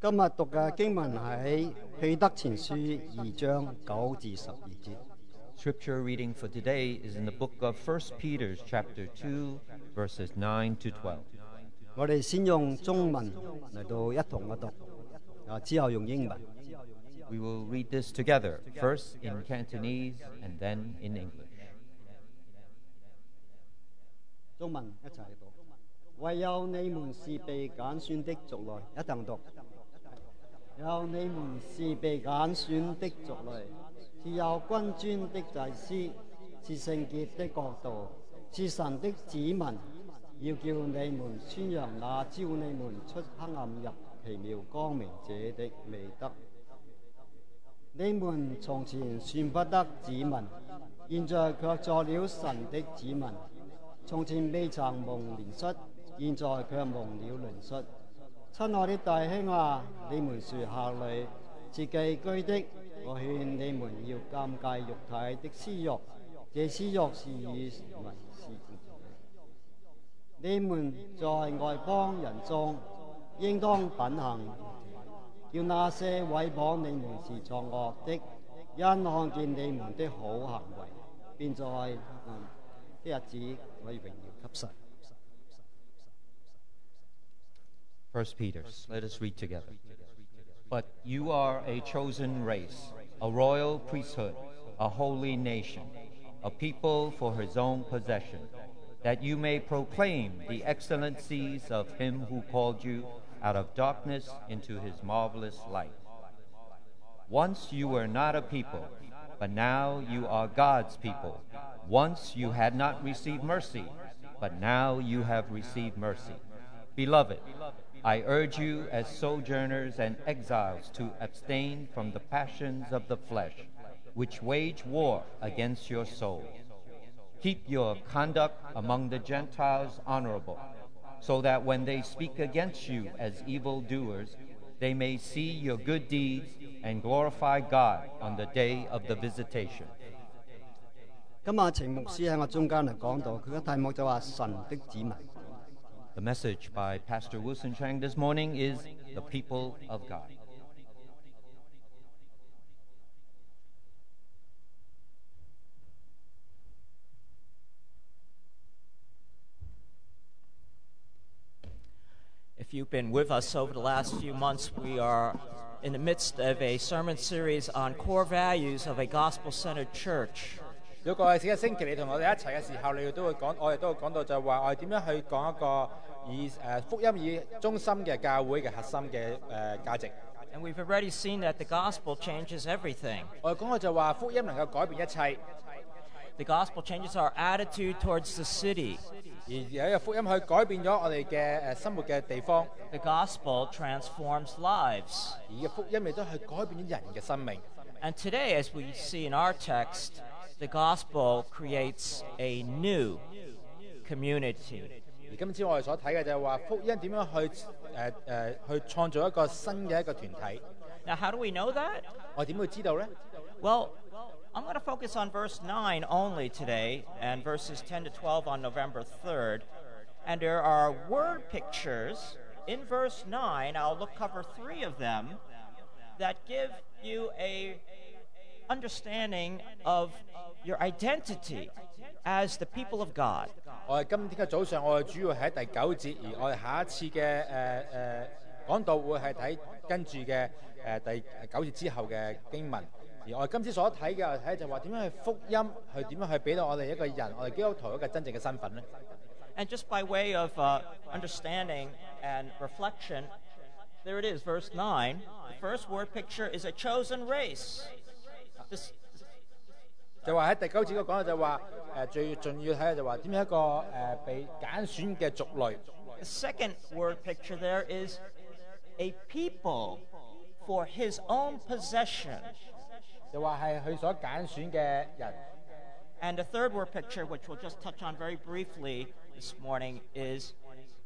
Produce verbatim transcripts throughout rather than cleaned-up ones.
今日讀嘅經文喺彼得前書二章九至十二節。 Scripture reading for today is in the book of First Peter, chapter two, verses nine to twelve. 我哋先用中文嚟到一同嘅讀，啊之後用英文。 We will read this together, first in Cantonese and then in English. 中文一齊嚟讀。唯有你們是被揀選的族類，一同讀。有你們是被揀選的族類，是有君尊的祭司，是聖潔的國度，是神的子民，要叫你們宣揚那召你們出黑暗入奇妙光明者的美德。你們從前算不得子民，現在卻作了神的子民；從前未曾蒙憐恤，現在卻蒙了憐恤。親愛的弟兄啊，你們是客旅，是寄居的，我勸你們要禁戒肉體的私慾，這私慾是與民是你們在外邦人中應當品行，叫那些毀謗你們是作惡的，因看見你們的好行為，便在嗯的日子可以榮耀給神。 First Peter, let us read together. But you are a chosen race, a royal priesthood, a holy nation, a people for his own possession, that you may proclaim the excellencies of him who called you out of darkness into his marvelous light. Once you were not a people, but now you are God's people. Once you had not received mercy, but now you have received mercy. Beloved, I urge you as sojourners and exiles to abstain from the passions of the flesh, which wage war against your soul. Keep your conduct among the Gentiles honorable, so that when they speak against you as evildoers, they may see your good deeds and glorify God on the day of the visitation. 今日程牧師喺我中間嚟講到，佢嘅題目就話神的子民。 The message by Pastor Wilson Chang this morning is the people of God. If you've been with us over the last few months, we are in the midst of a sermon series on core values of a gospel-centered church. 如果過去幾個星期你同我哋一齊嘅時候，你都會講，我哋都會講到就係話，我哋點樣去講一個以誒、呃、福音以中心嘅教會嘅核心嘅誒、呃、價值。 And we've already seen that the gospel changes everything. 我哋講過就話福音能夠改變一切， The gospel changes our attitude towards the city. 而有一個福音去改變咗我哋嘅誒生活嘅地方， The gospel transforms lives. 而嘅福音亦都去改變咗人嘅生命。 And today, as we see in our text, the gospel creates a new community. 而今朝我哋所睇嘅就係話福音點樣去誒誒、呃呃、去創造一個新嘅一個團體。 Now, how do we know that? 我點會知道咧？ Well, I'm going to focus on verse nine only today, and verses ten to twelve on November third. And there are word pictures in verse nine. I'll look cover three of them that give you a understanding of your identity as the people of God. 我哋今天嘅早上，我哋主要喺第九節，而我哋下一次嘅誒誒講道會係睇跟住嘅誒第九節之後嘅經文。而我哋今次所睇嘅睇就話點樣去福音，去點樣去俾到我哋一個人，我哋基督徒一個真正嘅身份咧。 And just by way of uh, understanding and reflection, there it is, verse nine. The first word picture is a chosen race. This, 就話喺第九節嗰講到就話誒最重要睇嘅就話點樣一個誒、呃、被揀選嘅族類。 the second word picture there is a people for his own possession. 就話係佢所揀選嘅人。 And the third word picture, which we'll just touch on very briefly this morning, is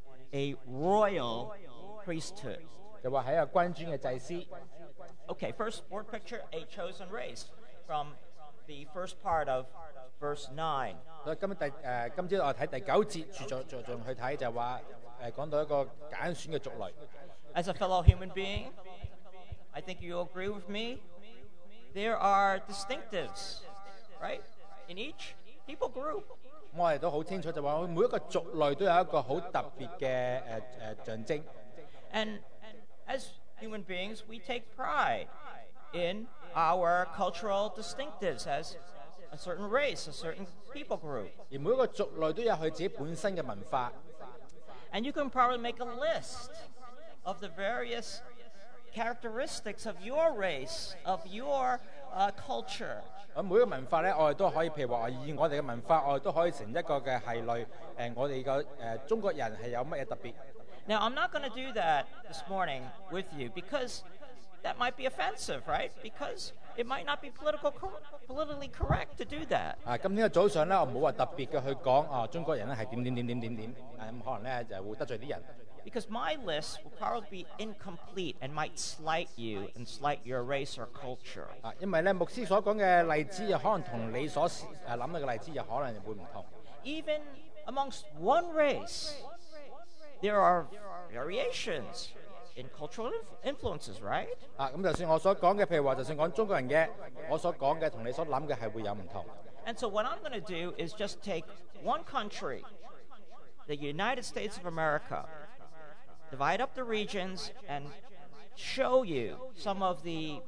a royal priesthood. 就話係一個君尊嘅祭司。 Okay, first word picture, a chosen race, from the first part of verse nine. 所以今日第誒、呃、今朝我睇第九節，住再再仲去睇就話誒講到一個揀選嘅族類。 As a fellow human being, I think you agree with me. There are distinctives, right, in each people group. 我哋都好清楚就話，每一個族類都有一個好特別嘅誒誒象徵。 And as human beings, we take pride in our cultural distinctives as a certain race, a certain people group. 而每一個族類都有佢自己本身嘅文化。 And you can probably make a list of the various characteristics of your race, of your uh, culture. 咁每一個文化咧，我哋都可以，譬如話以我哋嘅文化，我哋都可以成一個嘅系類。誒，我哋嘅誒中國人係有乜嘢特別？ Now, I'm not going to do that this morning with you because that might be offensive, right? Because it might not be political cor- politically correct to do that. 啊，今天嘅早上咧，我冇話特別嘅去講啊，中國人咧係點點點點點點，誒咁可能咧就會得罪啲人。 Because my list will probably be incomplete and might slight you and slight your race or culture. 啊，因為咧牧師所講嘅例子，又可能同你所誒諗嘅例子，又可能會唔同。 Even amongst one race, there are variations in cultural inf- influences, right? 啊，咁就算我所講嘅，譬如話，就算講中國人嘅，我所講嘅同你所諗嘅係會有唔同。 And so what I'm going to do is just take one country, the United States of America, divide up the regions and show you some of the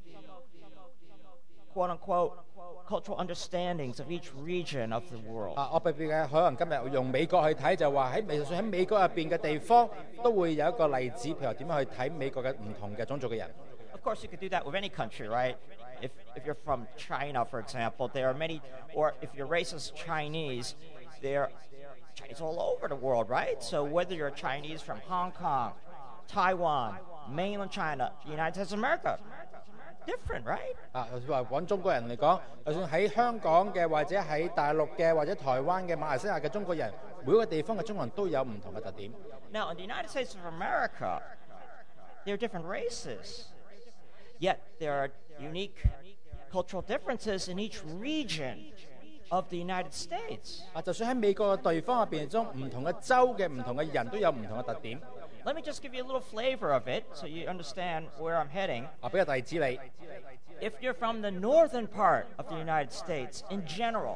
quote-unquote cultural understandings of each region of the world. 啊，我特別嘅可能今日用美國去睇，就話喺就算喺美國入邊嘅地方，都會有一個例子，譬如話點樣去睇美國嘅唔同嘅種族嘅人。 Of course, you could do that with any country, right? If, if you're from China, for example, there are many, or if your race is Chinese, there are Chinese all over the world, right? So whether you're Chinese from Hong Kong, Taiwan, mainland China, the United States of America, different, right? 啊，就算話講中國人嚟講，就算喺香港嘅，或者喺大陸嘅，或者台灣嘅、馬來西亞嘅中國人，每個地方嘅中國人都有唔同嘅特點。 Now, in the United States of America, there are different races, yet there are unique cultural differences in each region of the United States. 啊，就算喺美國嘅地方入邊中，唔同嘅州嘅唔同嘅人都有唔同嘅特點。 Let me just give you a little flavor of it so you understand where I'm heading. 啊，俾個例子你。 If you're from the northern part of the United States, in general,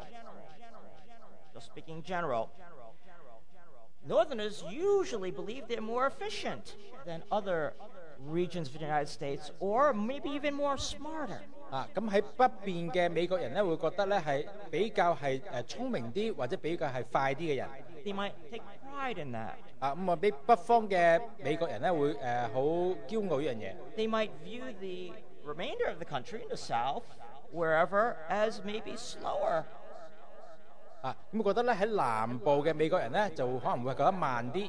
just speaking general, Northerners usually believe they're more efficient than other regions of the United States, or maybe even more smarter. 啊，咁喺北邊嘅美國人咧，會覺得咧係比較係誒聰明啲，或者比較係快啲嘅人。 They might take pride in that. 啊，咁啊，比北方嘅美國人咧會誒好驕傲呢樣嘢。 They might view the remainder of the country, the South, wherever, as maybe slower. 啊，咁覺得咧喺南部嘅美國人咧就可能會覺得慢啲。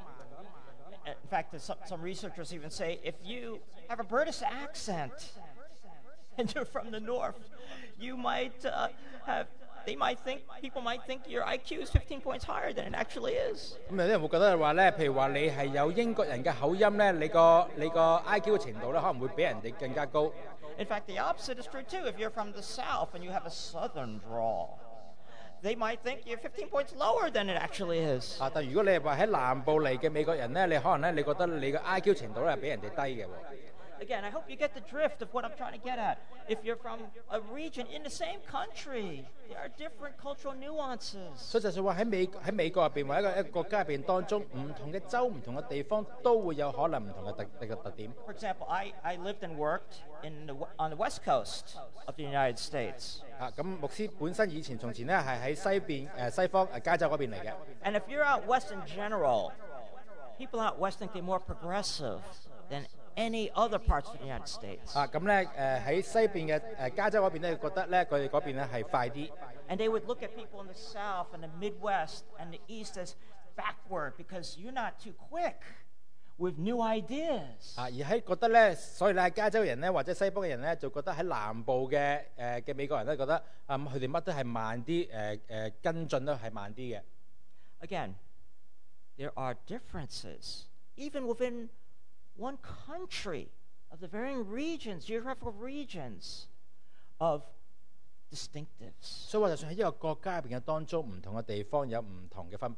In fact, some, some researchers even say if you have a British accent and you're from the north, you might uh, have, they might think, people might think your I Q is fifteen points higher than it actually is. 咁有啲人會覺得話咧，譬如話你係有英國人嘅口音咧，你個你個 I Q 嘅程度咧可能會比人哋更加高。 In fact, the opposite is true too. If you're from the south and you have a southern drawl, they might think you're fifteen points lower than it actually is. 啊，但如果你係話喺南部嚟嘅美國人咧，你可能咧你覺得你嘅 I Q 程度咧係比人哋低嘅喎。 Again, I hope you get the drift of what I'm trying to get at. If you're from a region in the same country, there are different cultural nuances. 所以就算話喺美喺美國入邊或者一個一個國家入邊當中，唔同嘅州、唔同嘅地方都會有可能唔同嘅特嘅特點。 For example, I, I lived and worked in the, on the west coast of the United States. 啊，咁牧師本身以前從前咧係喺西邊誒西方誒加州嗰邊嚟嘅。 And if you're out west in general, people out west think they're more progressive than any other parts of the United States. 啊，咁咧誒喺西邊嘅誒加州嗰邊咧，覺得咧佢哋嗰邊咧係快啲。 And they would look at people in the south and the Midwest and the east as backward because you're not too quick with new ideas. 啊，而喺覺得咧，所以咧加州人咧或者西方嘅人咧，就覺得喺南部嘅誒嘅美國人咧覺得啊，佢哋乜都係慢啲，誒誒跟進都係慢啲嘅。 Again, there are differences, even within one country, of the varying regions, geographical regions, of distinctives. 所以話就算喺一個國家入邊嘅當中，唔同嘅地方有唔同嘅分別。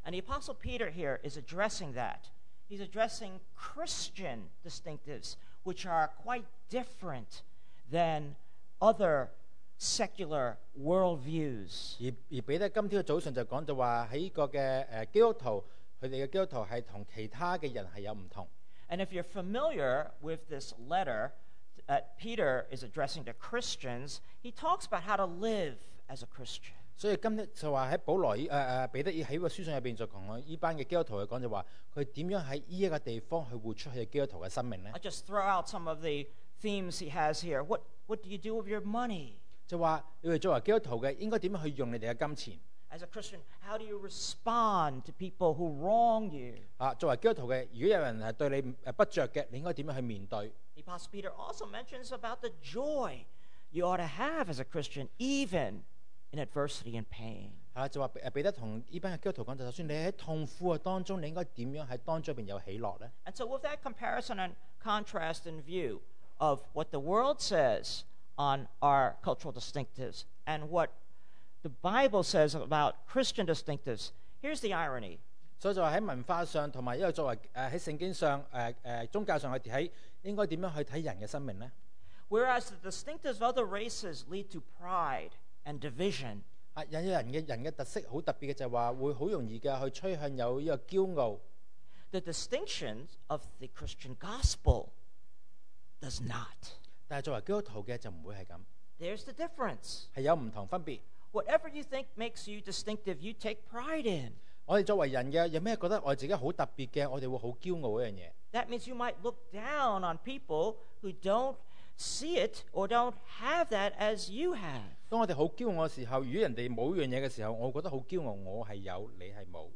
And the Apostle Peter here is addressing that. He's addressing Christian distinctives, which are quite different than other secular worldviews. 而而彼得今天嘅早上就講就話喺呢個嘅誒基督徒，佢哋嘅基督徒係同其他嘅人係有唔同。 And if you're familiar with this letter that Peter is addressing to Christians, he talks about how to live as a Christian. 所以今日就話喺保羅誒誒彼得喺個書信入邊就同呢班嘅基督徒去講就話佢點樣喺呢一個地方去活出佢嘅基督徒嘅生命咧？ I'll just throw out some of the themes he has here. What what do you do with your money? 就話你哋作為基督徒嘅應該點樣去用你哋嘅金錢？ As a Christian, how do you respond to people who wrong you? 啊，作為基督徒嘅，如果有人係對你誒不着嘅，你應該點樣去面對？ The Apostle Peter also mentions about the joy you ought to have as a Christian, even in adversity and pain. 啊，就話誒彼得同呢班嘅基督徒講，就算你喺痛苦嘅當中，你應該點樣喺當中入邊有喜樂咧？ And so with that comparison and contrast in view of what the world says on our cultural distinctives and what the Bible says about Christian distinctives, here's the irony. 所以就話喺文化上同埋一個作為誒喺聖經上誒誒、呃、宗教上去睇，應該點樣去睇人嘅生命咧？ Whereas the distinctives of other races lead to pride and division, 啊，有人嘅人嘅特色好特別嘅就係話會好容易嘅去趨向有呢個驕傲。 the distinctions of the Christian gospel does not. 但係作為基督徒嘅就唔會係咁， There's the difference. 係有唔同分別。 Whatever you think makes you distinctive, you take pride in. 我哋作為人嘅有咩覺得我哋自己好特別嘅，我哋會好驕傲一樣嘢。 That means you might look down on people who don't see it or don't have that as you have. 當我哋好驕傲嘅時候，如果人哋冇樣嘢嘅時候，我會覺得好驕傲，我係有，你係冇。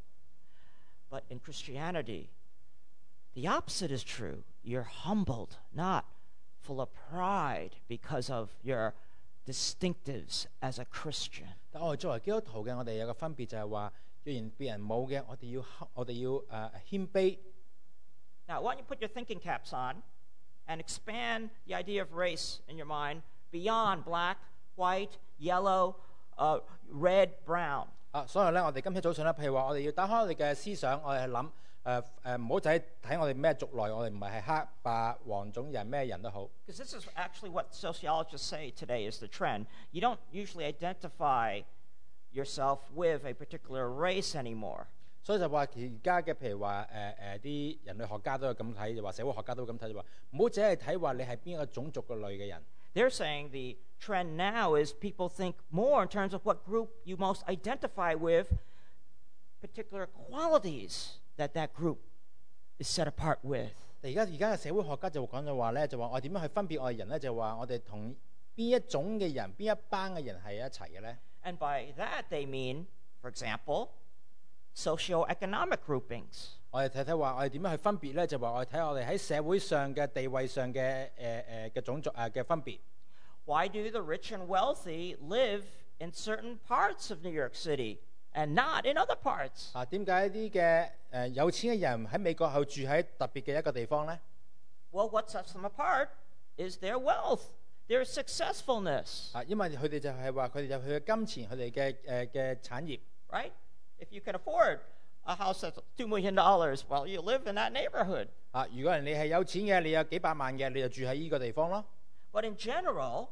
But in Christianity, the opposite is true. You're humbled, not full of pride because of your distinctives as a Christian. 但我哋作為基督徒嘅，我哋有個分別就係話，若然別人冇嘅，我哋要我哋要誒、呃、謙卑。 Now, why don't you put your thinking caps on and expand the idea of race in your mind beyond black, white, yellow, uh, red, brown. 啊，所以咧，我哋今天早上咧，譬如話，我哋要打開我哋嘅思想，我哋去諗誒誒，唔好就係睇我哋咩族類，我哋唔係係黑白黃種人咩人都好。 Because this is actually what sociologists say today is the trend. You don't usually identify yourself with a particular race anymore. 所以就話而家嘅譬如話誒誒啲人類學家都係咁睇，就話社會學家都咁睇，就話唔好只係睇話你係邊一個種族嘅類嘅人。 They're saying the trend now is people think more in terms of what group you most identify with, particular qualities that that group is set apart with. 而家而家嘅社會學家就講咗話咧，就話我點樣去分別我哋人咧？就話我哋同邊一種嘅人、邊一班嘅人係一齊嘅咧？ And by that they mean, for example, socioeconomic groupings. 我哋睇睇話，我哋點樣去分別咧？就話我哋睇我哋喺社會上嘅地位上嘅誒誒嘅種族誒嘅分別。 Why do the rich and wealthy live in certain parts of New York City and not in other parts? 啊，點解啲嘅誒有錢嘅人喺美國後住喺特別嘅一個地方咧？ Well, what sets them apart is their wealth, their successfulness, 啊，因為佢哋就係話佢哋有佢嘅金錢，佢哋嘅誒嘅產業。 right? If you can afford a house that's two million dollars, well, you live in that neighborhood. 啊，如果人你係有錢嘅，你有幾百萬嘅，你就住喺呢個地方咯。 But in general,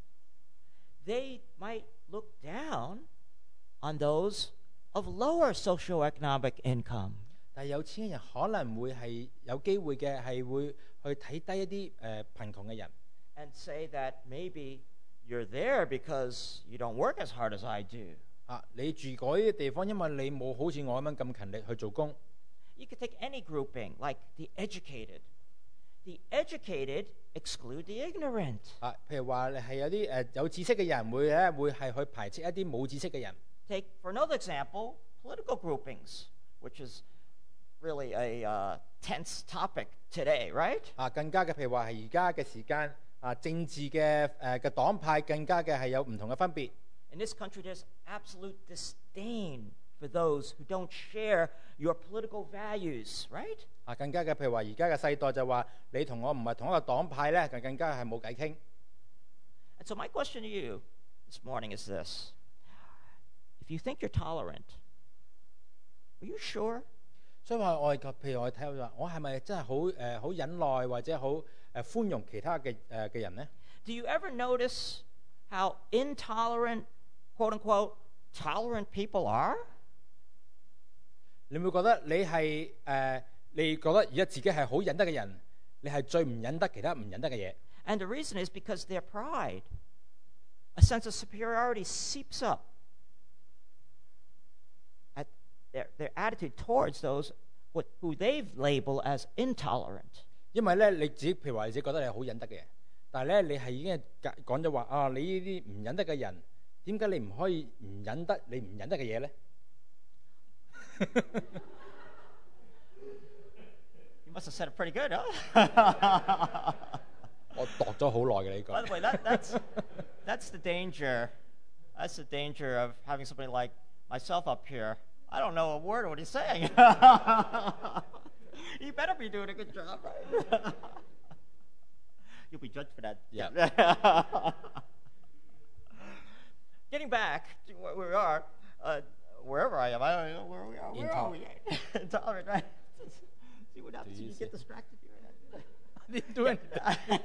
they might look down on those of lower socioeconomic income. 但係有錢嘅人可能會係有機會嘅，係會去睇低一啲誒、呃、貧窮嘅人。 And say that maybe you're there because you don't work as hard as I do. 啊，你住嗰啲地方，因為你冇好似我咁樣咁勤力去做工。 You could take any grouping, like the educated. The educated exclude the ignorant. 啊，譬如話你係有啲誒、呃、有知識嘅人會咧會係去排斥一啲冇知識嘅人。 Take, for another example, political groupings, which is really a uh, tense topic today, right? 啊，更加嘅譬如話係而家嘅時間啊，政治嘅誒嘅黨派更加嘅係有唔同嘅分別。 In this country, there's absolute disdain for those who don't share your political values, right? 啊，更加嘅譬如話而家嘅世代就話你同我唔係同一個黨派咧，就更加係冇偈傾。 And so my question to you this morning is this. If you think you're tolerant, Are you sure? 所以話我哋譬如我哋睇到話，我係咪真係好誒好忍耐或者好誒寬容其他嘅誒嘅人呢？ Do you ever notice how intolerant, quote unquote, tolerant people are? 你會覺得你係誒、呃，你覺得而家自己係好忍得嘅人，你係最唔忍得其他唔忍得嘅嘢。 And the reason is because their pride, a sense of superiority seeps up at their, their attitude towards those what, who they've labeled as intolerant. 因為咧你自己譬如話你自己覺得你係好忍得嘅，但係咧你係已經講咗話啊，你呢啲唔忍得嘅人，點解你唔可以唔忍得你唔忍得嘅嘢咧？ You must have said it pretty good, huh? 我度咗好耐嘅呢個。 By the way, that, that's, that's the danger. That's the danger of having somebody like myself up here. I don't know a word of what he's saying. You better be doing a good job, right? You'll be judged for that. Yeah. Getting back to where we are, uh, wherever I am, I don't know where we are. Where are we? Intolerant, right? See what happens when you get distracted here. I didn't do anything.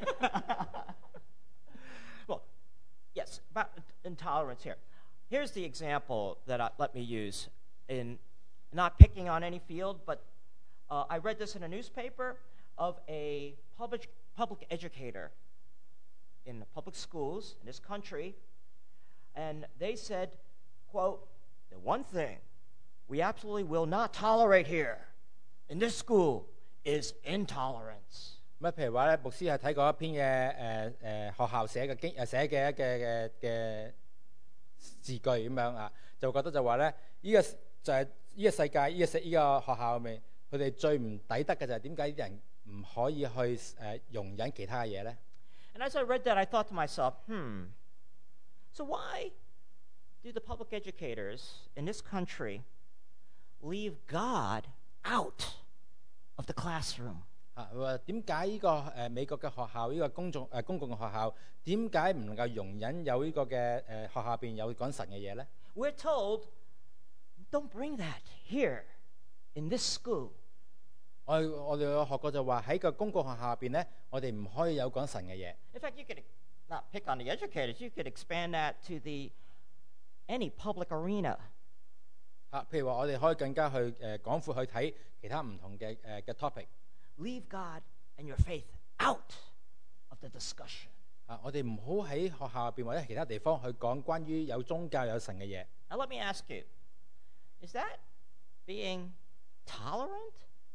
Well, yes, about intolerance here. Here's the example that I, let me use in not picking on any field, but uh, I read this in a newspaper of a public public educator in the public schools in this country, and they said, quote, "The one thing we absolutely will not tolerate here in this school is intolerance." 咁譬如話咧，牧師係睇過一篇嘅誒誒學校寫嘅經誒寫嘅嘅嘅嘅字句咁樣啊，就覺得就話咧，呢、這個就係、是、呢個世界呢、這個世呢、這個學校入面，佢哋最唔抵得嘅就係點解啲人唔可以去誒、呃、容忍其他嘅嘢咧？ And as I read that, I thought to myself, hmm, so why do the public educators in this country leave God out of the classroom? 啊，佢話點解呢個誒、呃、美國嘅學校呢、這個公眾誒、呃、公共嘅學校點解唔能夠容忍有呢個嘅誒、呃、學校入邊有講神嘅嘢咧？ We're told, don't bring that here in this school. 我我哋有學過就話喺個公共學校入邊咧，我哋唔可以有講神嘅嘢。 In fact, you could not pick on the educators. You could expand that to the any public arena. 啊，譬如話我哋可以更加去誒廣闊去睇其他唔同嘅誒嘅 topic。 Leave God and your faith out of the discussion. 啊，我哋唔好喺學校入邊或者其他地方去講關於有宗教有神嘅嘢。 Now let me ask you, is that being tolerant?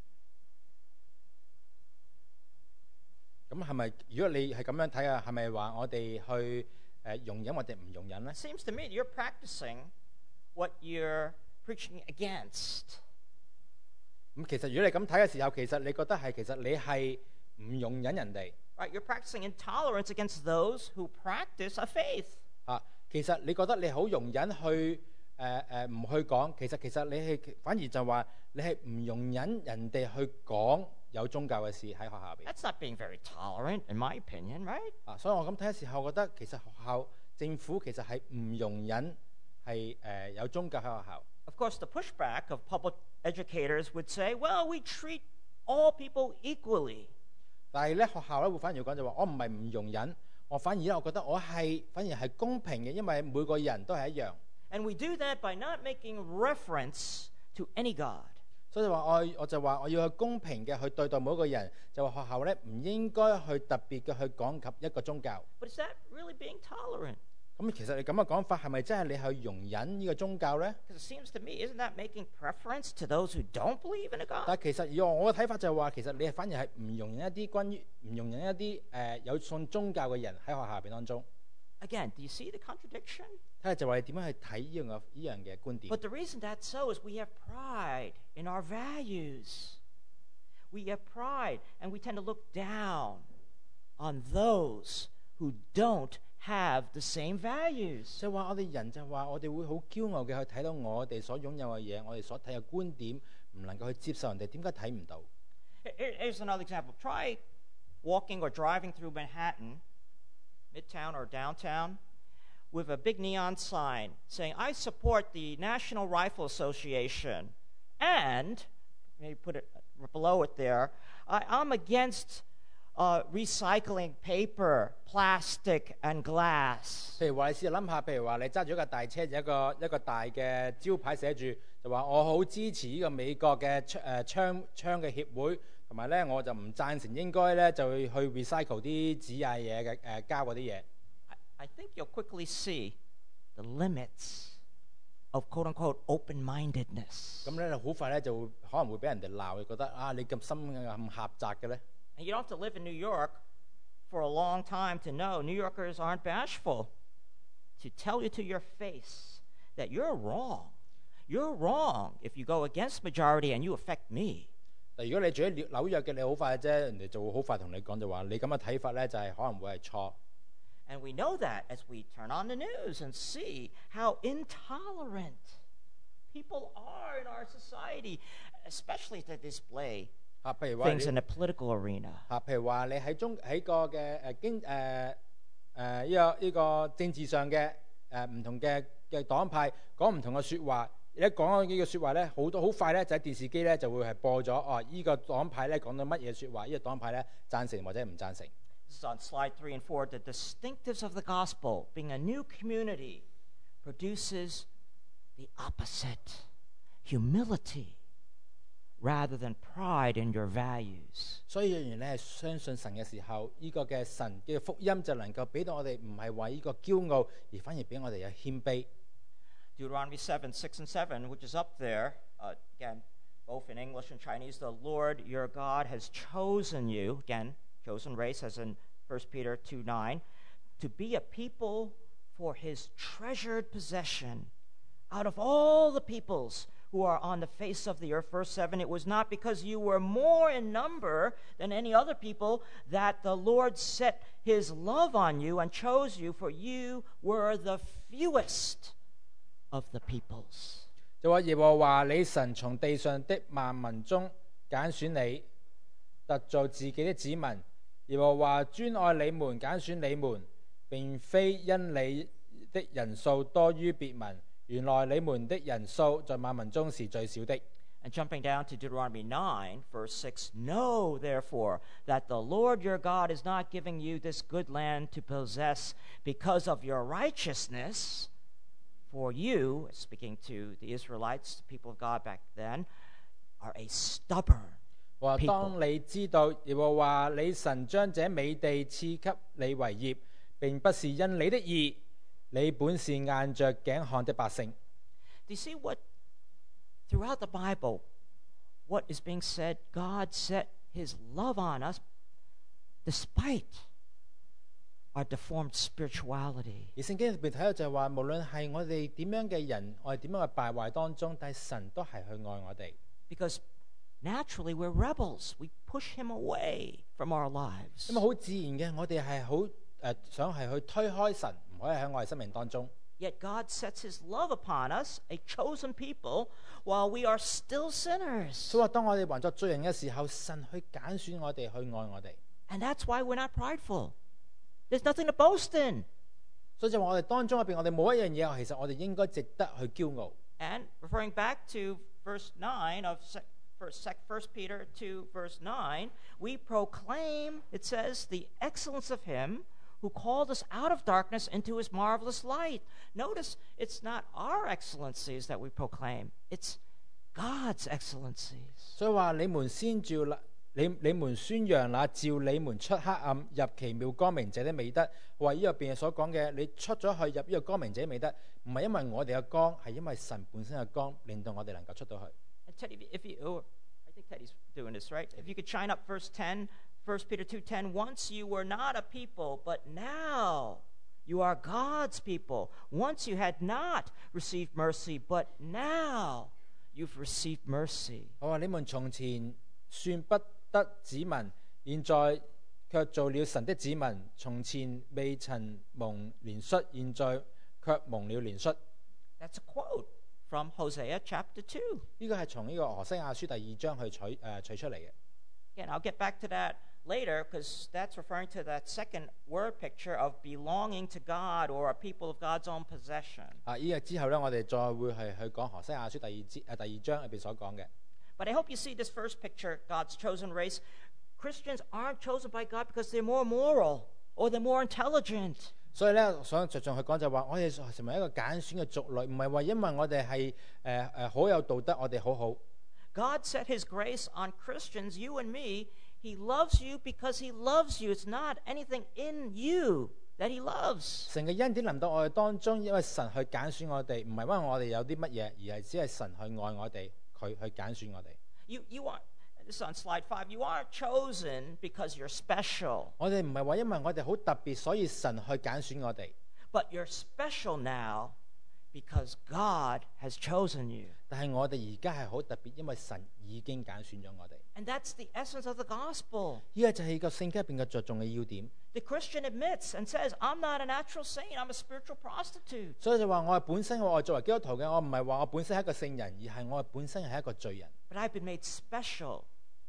咁係咪？如果你係咁樣睇啊，係咪話我哋去誒容忍或者唔容忍咧？ It seems to me you're practicing what you're preaching against. 咁其實如果你咁睇嘅時候，其實你覺得係其實你係唔容忍人哋。 Right, you're practicing intolerance against those who practice a faith. 啊，其實你覺得你好容忍去誒誒唔去講，其實其實你係反而就話你係唔容忍人哋去講有宗教嘅事喺學校入邊。 That's not being very tolerant, in my opinion, right? 啊，所以我咁睇嘅時候，我覺得其實學校政府其實係唔容忍係誒、呃、有宗教喺學校。 Of course, the pushback of public educators would say, well, we treat all people equally. 但係咧學校咧會反而講就話，我唔係唔容忍，我反而咧我覺得我係反而係公平嘅，因為每個人都係一樣。 And we do that by not making reference to any God. 所以話我我就話我要去公平嘅去對待每一個人，就話學校咧唔應該去特別嘅去講及一個宗教。 But is that really being tolerant? 咁其實你咁嘅講法係咪真係你去容忍呢個宗教咧？ Because it seems to me, isn't that making preference to those who don't believe in a 但 God? 係其實以我嘅睇法就係話，其實你係反而係唔容忍一啲關於唔容忍一啲誒、呃、有信宗教嘅人喺學校入邊當中。 Again, do you see the contradiction? 睇下就話你點樣去睇呢樣嘅呢樣嘅觀點。 But the reason that's so is we have pride in our values. We have pride, and we tend to look down on those who don't have the same values. 就話我哋人就話我哋會好驕傲嘅去睇到我哋所擁有嘅嘢，我哋所睇嘅觀點唔能夠去接受人哋，點解睇唔到？ Here- Here's another example. Try walking or driving through Manhattan, Midtown or downtown, with a big neon sign saying, I support the National Rifle Association And, maybe put it below it there, I, I'm against uh, recycling paper, plastic, and glass. 譬如話，你試諗下，譬如話你揸住一架大車，有一個一個大嘅招牌寫住，就話我好支持呢個美國嘅誒槍槍嘅協會，同埋咧我就唔贊成應該咧就去 recycle 啲紙啊嘢嘅誒膠嗰啲嘢。 I, I think you'll quickly see the limits of quote-unquote open-mindedness. 咁咧好快咧就會可能會俾人哋鬧，你覺得啊你咁心咁狹窄嘅咧。 And you don't have to live in New York for a long time to know New Yorkers aren't bashful to tell you to your face that you're wrong. You're wrong if you go against majority and you affect me. 但如果你住喺紐約嘅，你好快啫，人哋就會好快同你講就話你咁嘅睇法咧就係可能會係錯。 And we know that as we turn on the news and see how intolerant people are in our society, especially to display 啊，譬如話 things in the political arena. 啊，譬如話你喺中喺個嘅誒經誒誒呢個呢個政治上嘅誒唔同嘅嘅黨派講唔同嘅説話，一講嗰幾個説話咧，好多好快咧就喺電視機咧就會係播咗哦，依個黨派咧講到乜嘢説話，依個黨派咧贊成或者唔贊成。 This is on slide three and four. The distinctives of the gospel, being a new community, produces the opposite, humility, rather than pride in your values. 所以若然你係相信神嘅時候，呢、這個嘅神嘅福音就能夠俾到我哋唔係為呢個驕傲，而反而俾我哋有謙卑。 Deuteronomy seven, six, and seven, which is up there, uh, again, both in English and Chinese. The Lord your God has chosen you, again, chosen race, as in First Peter two nine, to be a people for his treasured possession out of all the peoples who are on the face of the earth. Verse seven, it was not because you were more in number than any other people that the Lord set his love on you and chose you, for you were the fewest of the peoples. 就話耶和華你神從地上的萬民中揀選你，特做自己的子民。耶和華專愛你們，揀選你們，並非因你的人數多於別民。原來你們的人數在萬民中是最少的。 And jumping down to Deuteronomy nine, verse six, know therefore that the Lord your God is not giving you this good land to possess because of your righteousness, for you, speaking to the Israelites, the people of God back then, are a stubborn 話 people. 當你知道耶和華你神將這美地賜給你為業，並不是因你的義，你本是硬着頸項的百姓。 Do you see what, throughout the Bible, what is being said? God set his love on us despite our deformed spirituality. 而聖經入邊睇到就係話，無論係我哋點樣嘅人，我哋點樣嘅敗壞當中，但係神都係去愛我哋。 Because naturally we're rebels. We push him away from our lives. 因為好自然嘅，我哋係好誒想係去推開神，唔可以喺我哋生命當中。 Yet God sets his love upon us, a chosen people, while we are still sinners. 所以話，當我哋還作罪人嘅時候，神去揀選我哋，去愛我哋。 And that's why we're not prideful. There's nothing to boast in. 所以就話我哋當中入邊，我哋冇一樣嘢，其實我哋應該值得去驕傲。 And referring back to verse nine of First Peter two, verse nine, we proclaim, it says, the excellence of him who called us out of darkness into his marvelous light. Notice, it's not our excellencies that we proclaim. It's God's excellencies. 所以話你們先照那你你們宣揚那照你們出黑暗入奇妙光明者的美德。話呢入邊所講嘅，你出咗去入呢個光明者的美德，唔係因為我哋嘅光，係因為神本身嘅光，令到我哋能夠出到去。 And Teddy, if you, oh, I think Teddy's doing this, right? If you could chime up verse ten, First Peter two ten, once you were not a people, but now you are God's people. Once you had not received mercy, but now you've received mercy. 我話你們從前算不得子民，現在卻做了神的子民。從前未曾蒙憐恤，現在卻蒙了憐恤。 That's a quote from Hosea chapter two. 呢個係從呢個何西亞書第二章去取誒、呃、取出嚟嘅。 Again, I'll get back to that later, because that's referring to that second word picture of belonging to God or a people of God's own possession. 啊，呢個之後咧，我哋再會係去講何西亞書第二節誒第二章入邊所講嘅。 But I hope you see this first picture, God's chosen race. Christians aren't chosen by God because they're more moral or they're more intelligent. 所以咧，想着重去講就話，我哋成為一個揀選嘅族類，唔係話因為我哋係誒誒好有道德，我哋好好。 God set his grace on Christians, you and me. He loves you because he loves you. It's not anything in you that he loves. 神嘅恩典臨到我哋當中，因為神去揀選我哋，唔係因為我哋有啲乜嘢，而係只係神去愛我哋，佢去揀選我哋。 You, you are, this is on slide five, you aren't chosen because you're special. 我哋唔係話因為我哋好特別，所以神去揀選我哋。 But you're special now because God has chosen you. 但係我哋而家係好特別，因為神已經揀選咗我哋。 And that's the essence of the gospel. 呢個就係個聖經入邊嘅着重嘅要點。 The Christian admits and says, I'm not a natural saint, I'm a spiritual prostitute. 所以就話我係本身我係作為基督徒嘅，我唔係話我本身係一個聖人，而係我係本身係一個罪人。 But I've been made special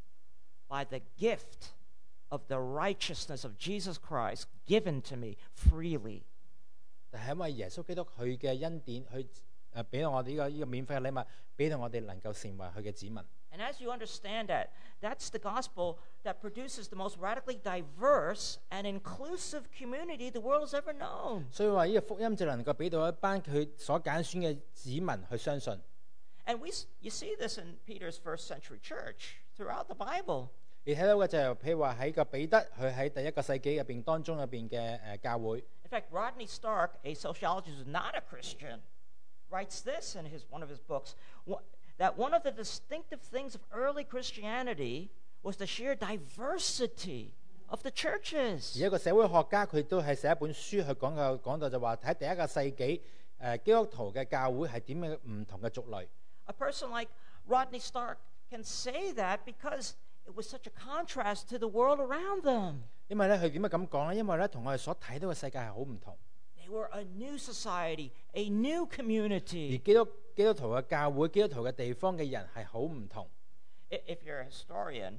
by the gift of the righteousness of Jesus Christ given to me freely. 但係因為耶穌基督佢嘅恩典，佢誒俾到我哋呢個呢個免費嘅禮物，俾到我哋能夠成為佢嘅子民。 And as you understand that, that's the gospel that produces the most radically diverse and inclusive community the world has ever known. 所以話呢個福音就能夠俾到一班佢所揀選嘅子民去相信。 And we, you see this in Peter's first century church throughout the Bible. 你睇到嘅就係譬如話喺個彼得佢喺第一個世紀入邊當中入邊嘅誒教會。 In fact, Rodney Stark, a sociologist who's not a Christian, writes this in his, one of his books, that one of the distinctive things of early Christianity was the sheer diversity of the churches. 而一個社會學家佢都係寫一本書去講到講到就話喺第一個世紀誒基督徒嘅教會係點樣唔同嘅族類。 A person like Rodney Stark can say that because it was such a contrast to the world around them. 因為咧佢點解咁講咧？因為咧同我哋所睇到嘅世界係好唔同。 They were a new society, a new 而 community. 基督基督徒嘅教會、基督徒嘅地方嘅人係好唔同。 I- If you're a historian,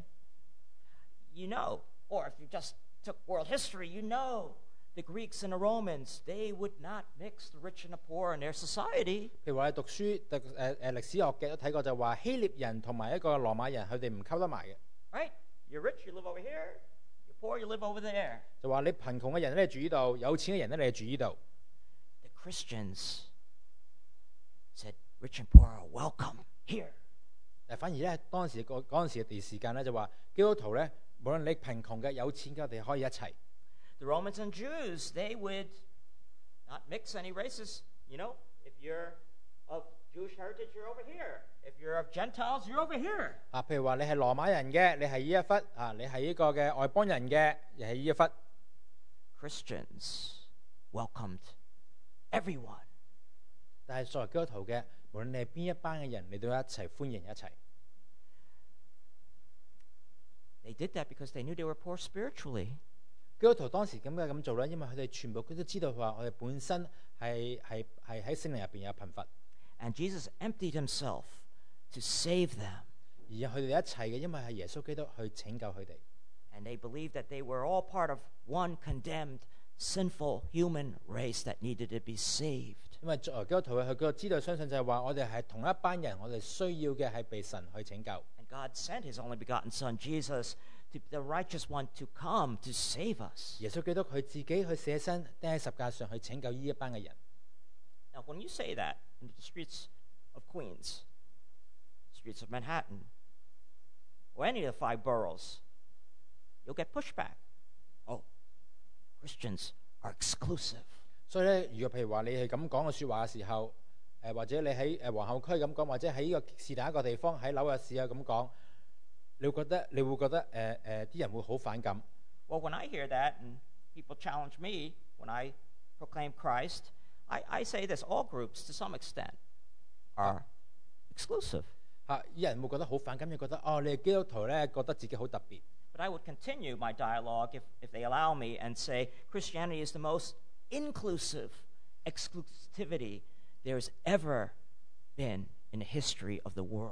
you know, or if you just took world history, you know the Greeks and the Romans, they would not mix the rich and the poor in their society. 譬如話你讀書讀誒誒歷史學嘅都睇過，就話希臘人同埋一個羅馬人佢哋唔溝得埋嘅。 Right? You're rich, you live over here. You're poor, you live over there. 就話你貧窮嘅人咧住呢度，有錢嘅人咧你住呢度。 The Christians said, rich and poor are welcome here. 但反而咧當時嗰嗰陣時嘅地時間咧就話基督徒咧，無論你貧窮嘅、有錢嘅，我哋可以一齊。 The Romans and Jews, they would not mix any races. You know, if you're of Jewish heritage, you're over here. If you're of Gentiles, you're over here. 啊，譬如話你係羅馬人嘅，你係呢一忽；啊，你係呢個嘅外邦人嘅，又係呢一忽。 Christians welcomed everyone. 但係作為基督徒嘅，無論你係邊一班嘅人，你都一齊歡迎一齊。 They did that because they knew they were poor spiritually. 基督徒當時咁嘅咁做咧，因為佢哋全部佢都知道話，我哋本身係係係喺聖靈入邊有貧乏， And Jesus emptied himself to save them. 而佢哋一齊嘅，因為係耶穌基督去拯救佢哋。 And they believed that they were all part of one condemned, sinful human race that needed to be saved. 因為作為基督徒嘅，佢個知道相信就係話，我哋係同一班人，我哋需要嘅係被神去拯救。 And God sent his only begotten Son, Jesus, to the righteous one, to come to save us. 耶穌基督佢自己去捨身釘喺十架上去拯救呢一班嘅人。 Now, when you say that in the streets of Queens, streets of Manhattan, or any of the five boroughs, you'll get pushback. Oh, Christians are exclusive. 所以咧，如果譬如話你係咁講嘅説話嘅時候，誒、或者你喺誒皇后區咁講，或者喺呢個是但一個地方喺紐約市啊咁講，你會覺得你會覺得誒誒啲人會好反感。 Well, when I hear that and people challenge me when I proclaim Christ, I, I say this, all groups to some extent are exclusive. 嚇！啲人會覺得好反感，你覺得哦，你係基督徒咧，覺得自己好特別。 But I would continue my dialogue if, if they allow me and say Christianity is the most inclusive exclusivity there's ever been in the history of the world.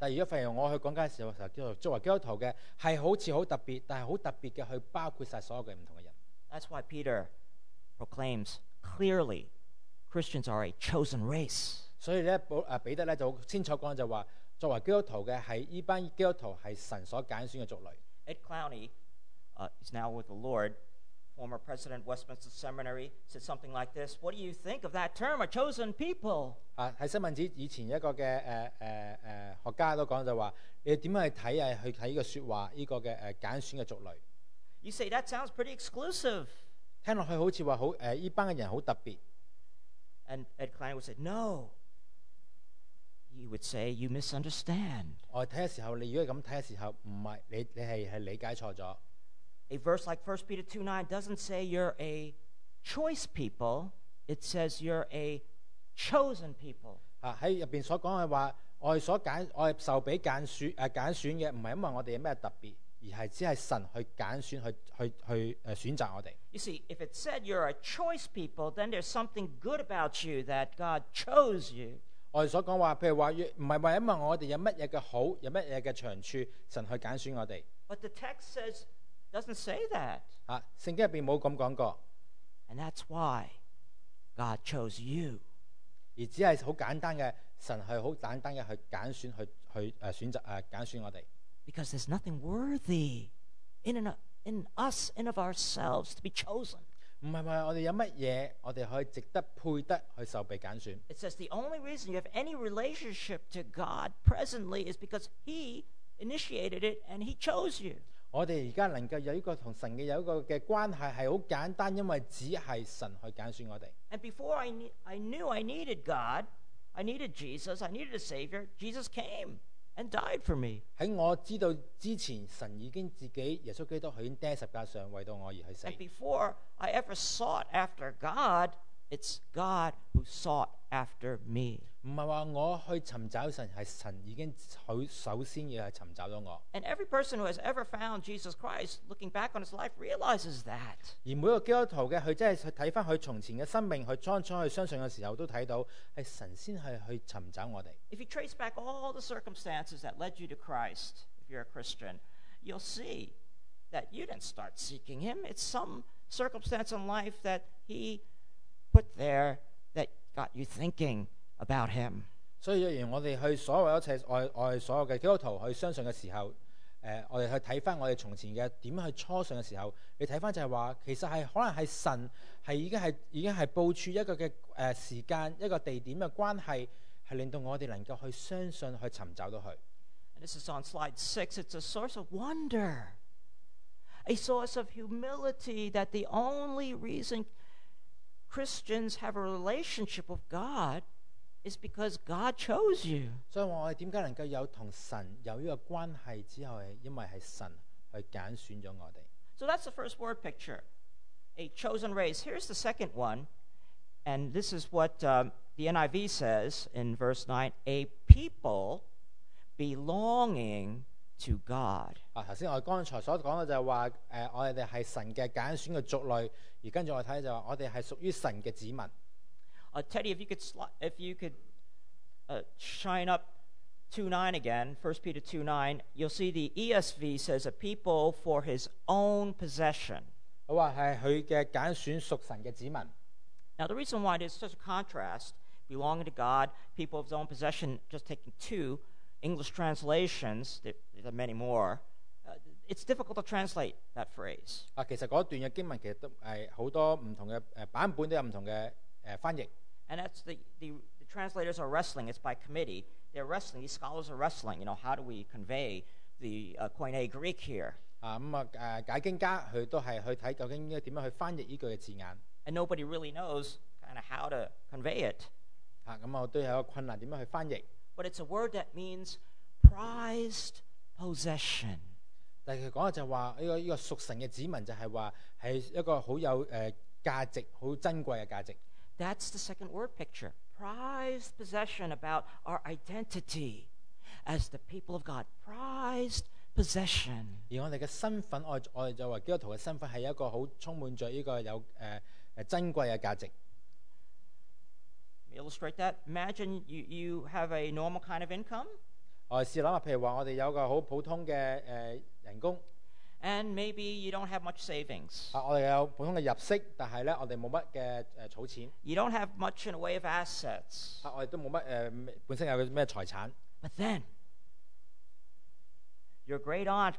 但係如果發現我去講解嘅時候，就叫做作為基督徒嘅係好似好特別，但係好特別嘅去包括晒所有嘅唔同嘅人。 That's why Peter proclaims clearly Christians are a chosen race. 所以咧，保誒彼得咧就好清楚講就話，作為基督徒嘅係呢班基督徒係神所揀選嘅族類。 Ed Clowney, uh, he's now with the Lord, former president of Westminster Seminary, said something like this: What do you think of that term, a chosen people? 啊，喺新聞紙以前一個嘅誒誒誒學家都講就話，你點樣去睇啊？去睇呢個説話，呢、這個嘅誒揀選嘅族類。 You say that sounds pretty exclusive. 聽落去好似話好誒，呢班嘅人好特別。 And Ed Clowney would say, no. He would say, you misunderstand. 我睇嘅時候，你如果咁睇嘅時候，唔係你你係係理解錯咗。 A verse like First Peter two nine doesn't say you're a choice people. It says you're a chosen people. 啊，喺入邊所講嘅話，我哋所揀，我哋受俾揀選誒揀選嘅，唔係因為我哋有咩特別，而係只係神去揀選去去去誒選擇我哋。 You see, if it said you're a choice people, then there's something good about you that God chose you. 我哋所講話，譬如話，唔係話因為我哋有乜嘢嘅好，有乜嘢嘅長處，神去揀選我哋。 But the text says doesn't say that. 啊，聖經入邊冇咁講過。 And that's why God chose you. 而只係好簡單嘅，神係好簡單嘅去揀選，去去誒選擇誒揀選我哋。 Because there's nothing worthy in and in us and of ourselves to be chosen. 唔係話我哋有乜嘢，我哋可以值得配得去受被揀選。 It says the only reason you have any relationship to God presently is because He initiated it and He chose you. 我哋而家能夠有一個同神嘅有一個嘅關係係好簡單，因為只係神去揀選我哋。 And before I, ne- I knew I needed God, I needed Jesus, I needed a Savior, Jesus came and died for me. 喺我知道之前，神已經自己耶穌基督佢已經釘喺十架上為到我而去死。 And before I ever sought after God, it's God who sought after me. 唔係話我去尋找神，係神已經首首先要係尋找到我。 And every person who has ever found Jesus Christ, looking back on his life, realizes that. 而每個基督徒嘅佢真係去睇翻佢從前嘅生命，佢當初去相信嘅時候，都睇到係神先係去尋找我哋。 If you trace back all the circumstances that led you to Christ, if you're a Christian, you'll see that you didn't start seeking Him. It's some circumstance in life that He put there that got you thinking about Him. 所以若然我哋去所有一切我我哋所有嘅基督徒去相信嘅時候，誒、呃、我哋去睇翻我哋從前嘅點樣去初信嘅時候，你睇翻就係話，其實係可能係神係已經係已經係部署一個嘅誒、呃、時間一個地點嘅關係，係令到我哋能夠去相信去尋找到佢。 And this is on slide six. It's a source of wonder, a source of humility that the only reason Christians have a relationship with God is because God chose you. 所以我哋點解能夠有同神有呢個關係之後，係因為係神去揀選咗我哋。 So that's the first word picture, a chosen race. Here's the second one, and this is what um, the N I V says in verse nine, a people belonging to God. 啊，頭先我剛才所講嘅就係話，誒、呃，我哋係神嘅揀選嘅族類，而跟住我睇就話，我哋係屬於神嘅子民。 Uh, Teddy, if you could, sli- if you could uh, shine up two nine again, First Peter two nine, you'll see the E S V says a people for His own possession. 佢話係佢嘅揀選屬神嘅子民。 Now, the reason why there's such a contrast, belonging to God, people of His own possession, just taking two English translations, there, there are many more, uh, it's difficult to translate that phrase. 啊，其實嗰段嘅經文其實都係好多唔同嘅誒版本都有唔同嘅誒翻譯。 And that's the, the, the translators are wrestling. It's by committee. They're wrestling. These scholars are wrestling. You know, how do we convey the uh, Koine Greek here? 啊咁啊誒解經家佢都係去睇究竟應該點樣去翻譯呢句嘅字眼。 And nobody really knows kind of how to convey it. 啊咁我都有一個困難點樣去翻譯。 But it's a word that means prized possession. 但係佢講嘅就係話呢個呢個屬神嘅子民就係話係一個好有誒價值、好珍貴嘅價值。 That's the second word picture. Prized possession about our identity as the people of God. Prized possession. 而我哋嘅身份，我我哋作為基督徒嘅身份係一個好充滿著呢個有誒誒、呃、珍貴嘅價值。 Illustrate that. Imagine you, you have a normal kind of income. 我哋試諗下，譬如話我哋有個好普通嘅誒、呃、人工， and maybe you don't have much savings. 啊，我哋有普通嘅入息，但係咧我哋冇乜嘅誒儲錢， You don't have much in the way of assets. 啊，我哋都冇乜誒本身有咩財產。 But then, your great aunt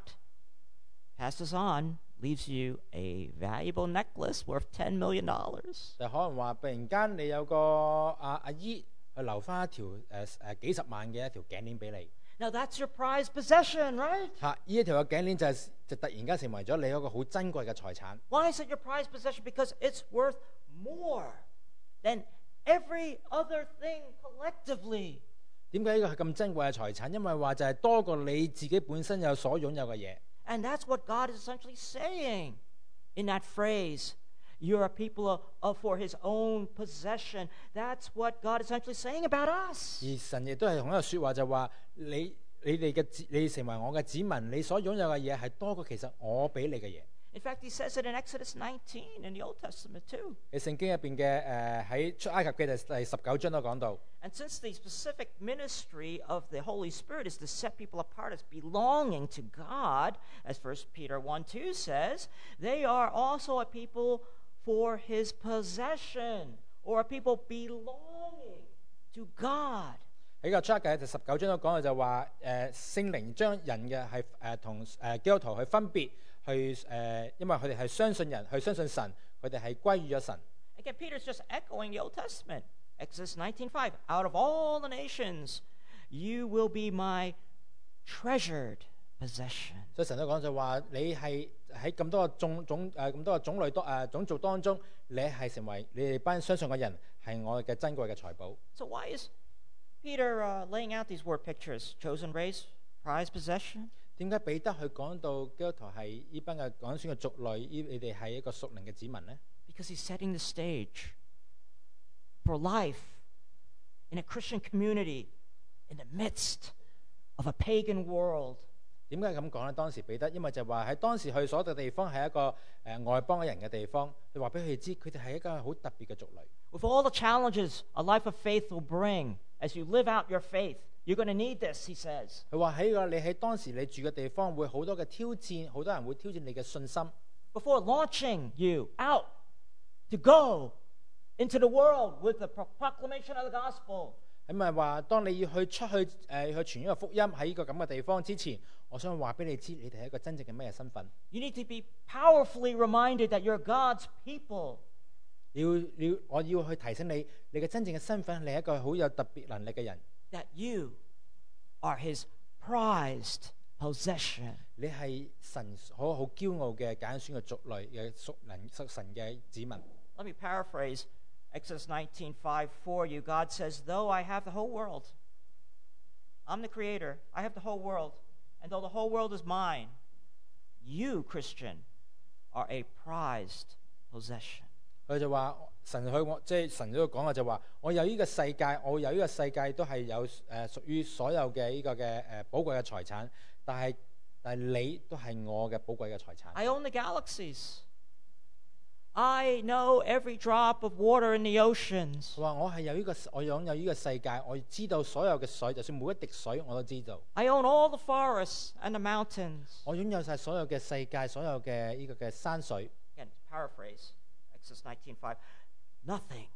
passes on, leaves you a valuable necklace worth ten million dollars. 就可能話，突然間你有個阿阿姨去留翻一條誒誒幾十萬嘅一條頸鏈俾你， Now that's your prized possession, right? 嚇、呢一條嘅頸鏈就係、就突然間成為咗你一個好珍貴嘅財產。 Why is it your prized possession? Because it's worth more than every other thing collectively. 點解呢個係咁珍貴嘅財產？因為話就係多過你自己本身有所擁有嘅嘢。 And that's what God is essentially saying in that phrase. You're a people of, of for his own possession. That's what God is essentially saying about us. 而神亦都係同一個説話，就話你你哋嘅子，你成為我嘅子民，你所擁有嘅嘢係多過其實我俾你嘅嘢。 In fact, he says it in Exodus nineteen in the Old Testament too. 喺聖經入邊嘅誒喺出埃及記第第十九章都講到。 And since the specific ministry of the Holy Spirit is to set people apart as belonging to God, as First Peter one two says, they are also a people for his possession, or a people belonging to God. 喺個出埃及記第十九章都講到就話誒聖靈將人嘅係誒同誒基督徒去分別去誒、呃，因為佢哋係相信人，去相信神，佢哋係歸於咗神。 Again, Peter's just echoing the Old Testament. Exodus nineteen five. Out of all the nations, you will be my treasured possession. 所以神都講就話你係喺咁多個種種誒咁多個種類多誒、呃、種族當中，你係成為你哋班相信嘅人係我嘅珍貴嘅財寶。 So why is Peter uh, laying out these word pictures? Chosen race, prized possession. 點解彼得去講到基督徒係呢班嘅揀選嘅族類，呢你哋係一個屬靈嘅子民呢？ Because he's setting the stage for life in a Christian community in the midst of a pagan world. 點解咁講呢？當時彼得因為就話喺當時去所到地方係一個誒、呃、外邦嘅人嘅地方，佢話俾佢哋知佢哋係一個好特別嘅族類。 With all the challenges a life of faith will bring as you live out your faith, you're going to need this, he says. 佢話喺個你喺當時你住嘅地方會好多嘅挑戰，好多人會挑戰你嘅信心。 Before launching you out to go into the world with the pro- proclamation of the gospel. 咁咪話，當你要去出去誒、呃、去傳呢個福音喺呢個咁嘅地方之前，我想話俾你知，你哋係一個真正嘅咩身份？ You need to be powerfully reminded that you're God's people. 你要你要我要去提醒你，你嘅真正嘅身份，你係一個好有特別能力嘅人。 That you are his prized possession. 你係神好好驕傲嘅揀選嘅族類嘅屬靈屬神嘅子民。 Let me paraphrase Exodus nineteen five for you. God says, though I have the whole world, I'm the creator, I have the whole world, and though the whole world is mine, you, Christian, are a prized possession. 佢就話神佢我即係神都講嘅就話，我有呢個世界，我有呢個世界都係有誒、呃、屬於所有嘅呢個嘅誒、呃、寶貴嘅財產，但係但係你都係我嘅寶貴嘅財產。 I own the galaxies. I know every drop of water in the oceans. 佢話我係有呢、個我擁有呢個世界，我知道所有嘅水，就算每一滴水我都知道。 I own all the forests and the mountains. 我擁有晒所有嘅世界，所有嘅呢個嘅山水。 Again, paraphrase Exodus nineteen five. Nothing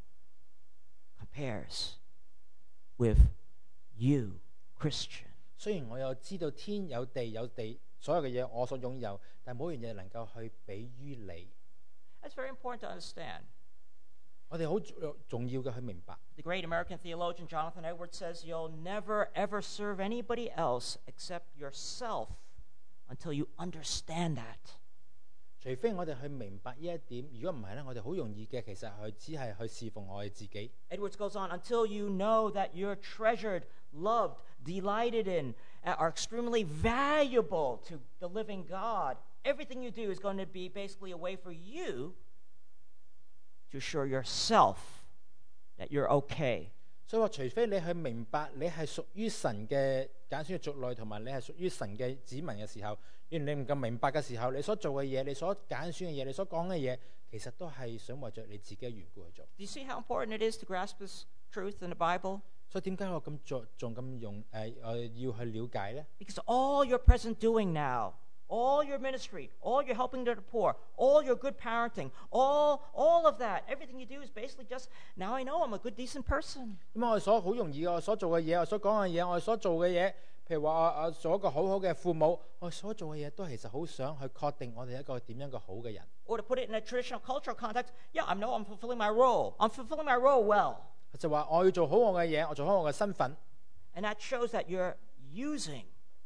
compares with you, Christian. 雖然我有知道天有地有地所有嘅嘢我所擁有，但係冇樣嘢能夠去比於你。 That's very important to understand. 我哋好重要嘅去明白。 The great American theologian Jonathan Edwards says, you'll never ever serve anybody else except yourself until you understand that. 除非我哋去明白呢一點，如果唔係咧，我哋好容易嘅其實係只係去侍奉我哋自己。 Edwards goes on, until you know that you're treasured, loved, delighted in, are extremely valuable to the living God. Everything you do is going to be basically a way for you to assure yourself that you're okay. 所以話，除非你去明白你係屬於神嘅揀選嘅族類，同埋你係屬於神嘅子民嘅時候，原來你唔夠明白嘅時候，你所做嘅嘢，你所揀選嘅嘢，你所講嘅嘢，其實都係想為着你自己嘅緣故去做。 Do you see how important it is to grasp this truth in the Bible? 所以點解我咁着重咁用誒我要去了解咧？ Because all you're present doing now, all your ministry, all your helping to the poor, all your good parenting, all all of that, everything you do is basically just, now I know I'm a good, decent person. 咁我哋所好容易我所做嘅嘢，我所講嘅嘢，我哋所做嘅嘢，譬如話我我做一個好好嘅父母，我所做嘅嘢都其實好想去確定我哋一個點樣嘅好嘅人。 Or to put it in a traditional cultural context, yeah, I know I'm fulfilling my role. I'm fulfilling my role well. 就話我要做好我嘅嘢，我做好我嘅身份。 And that shows that you're using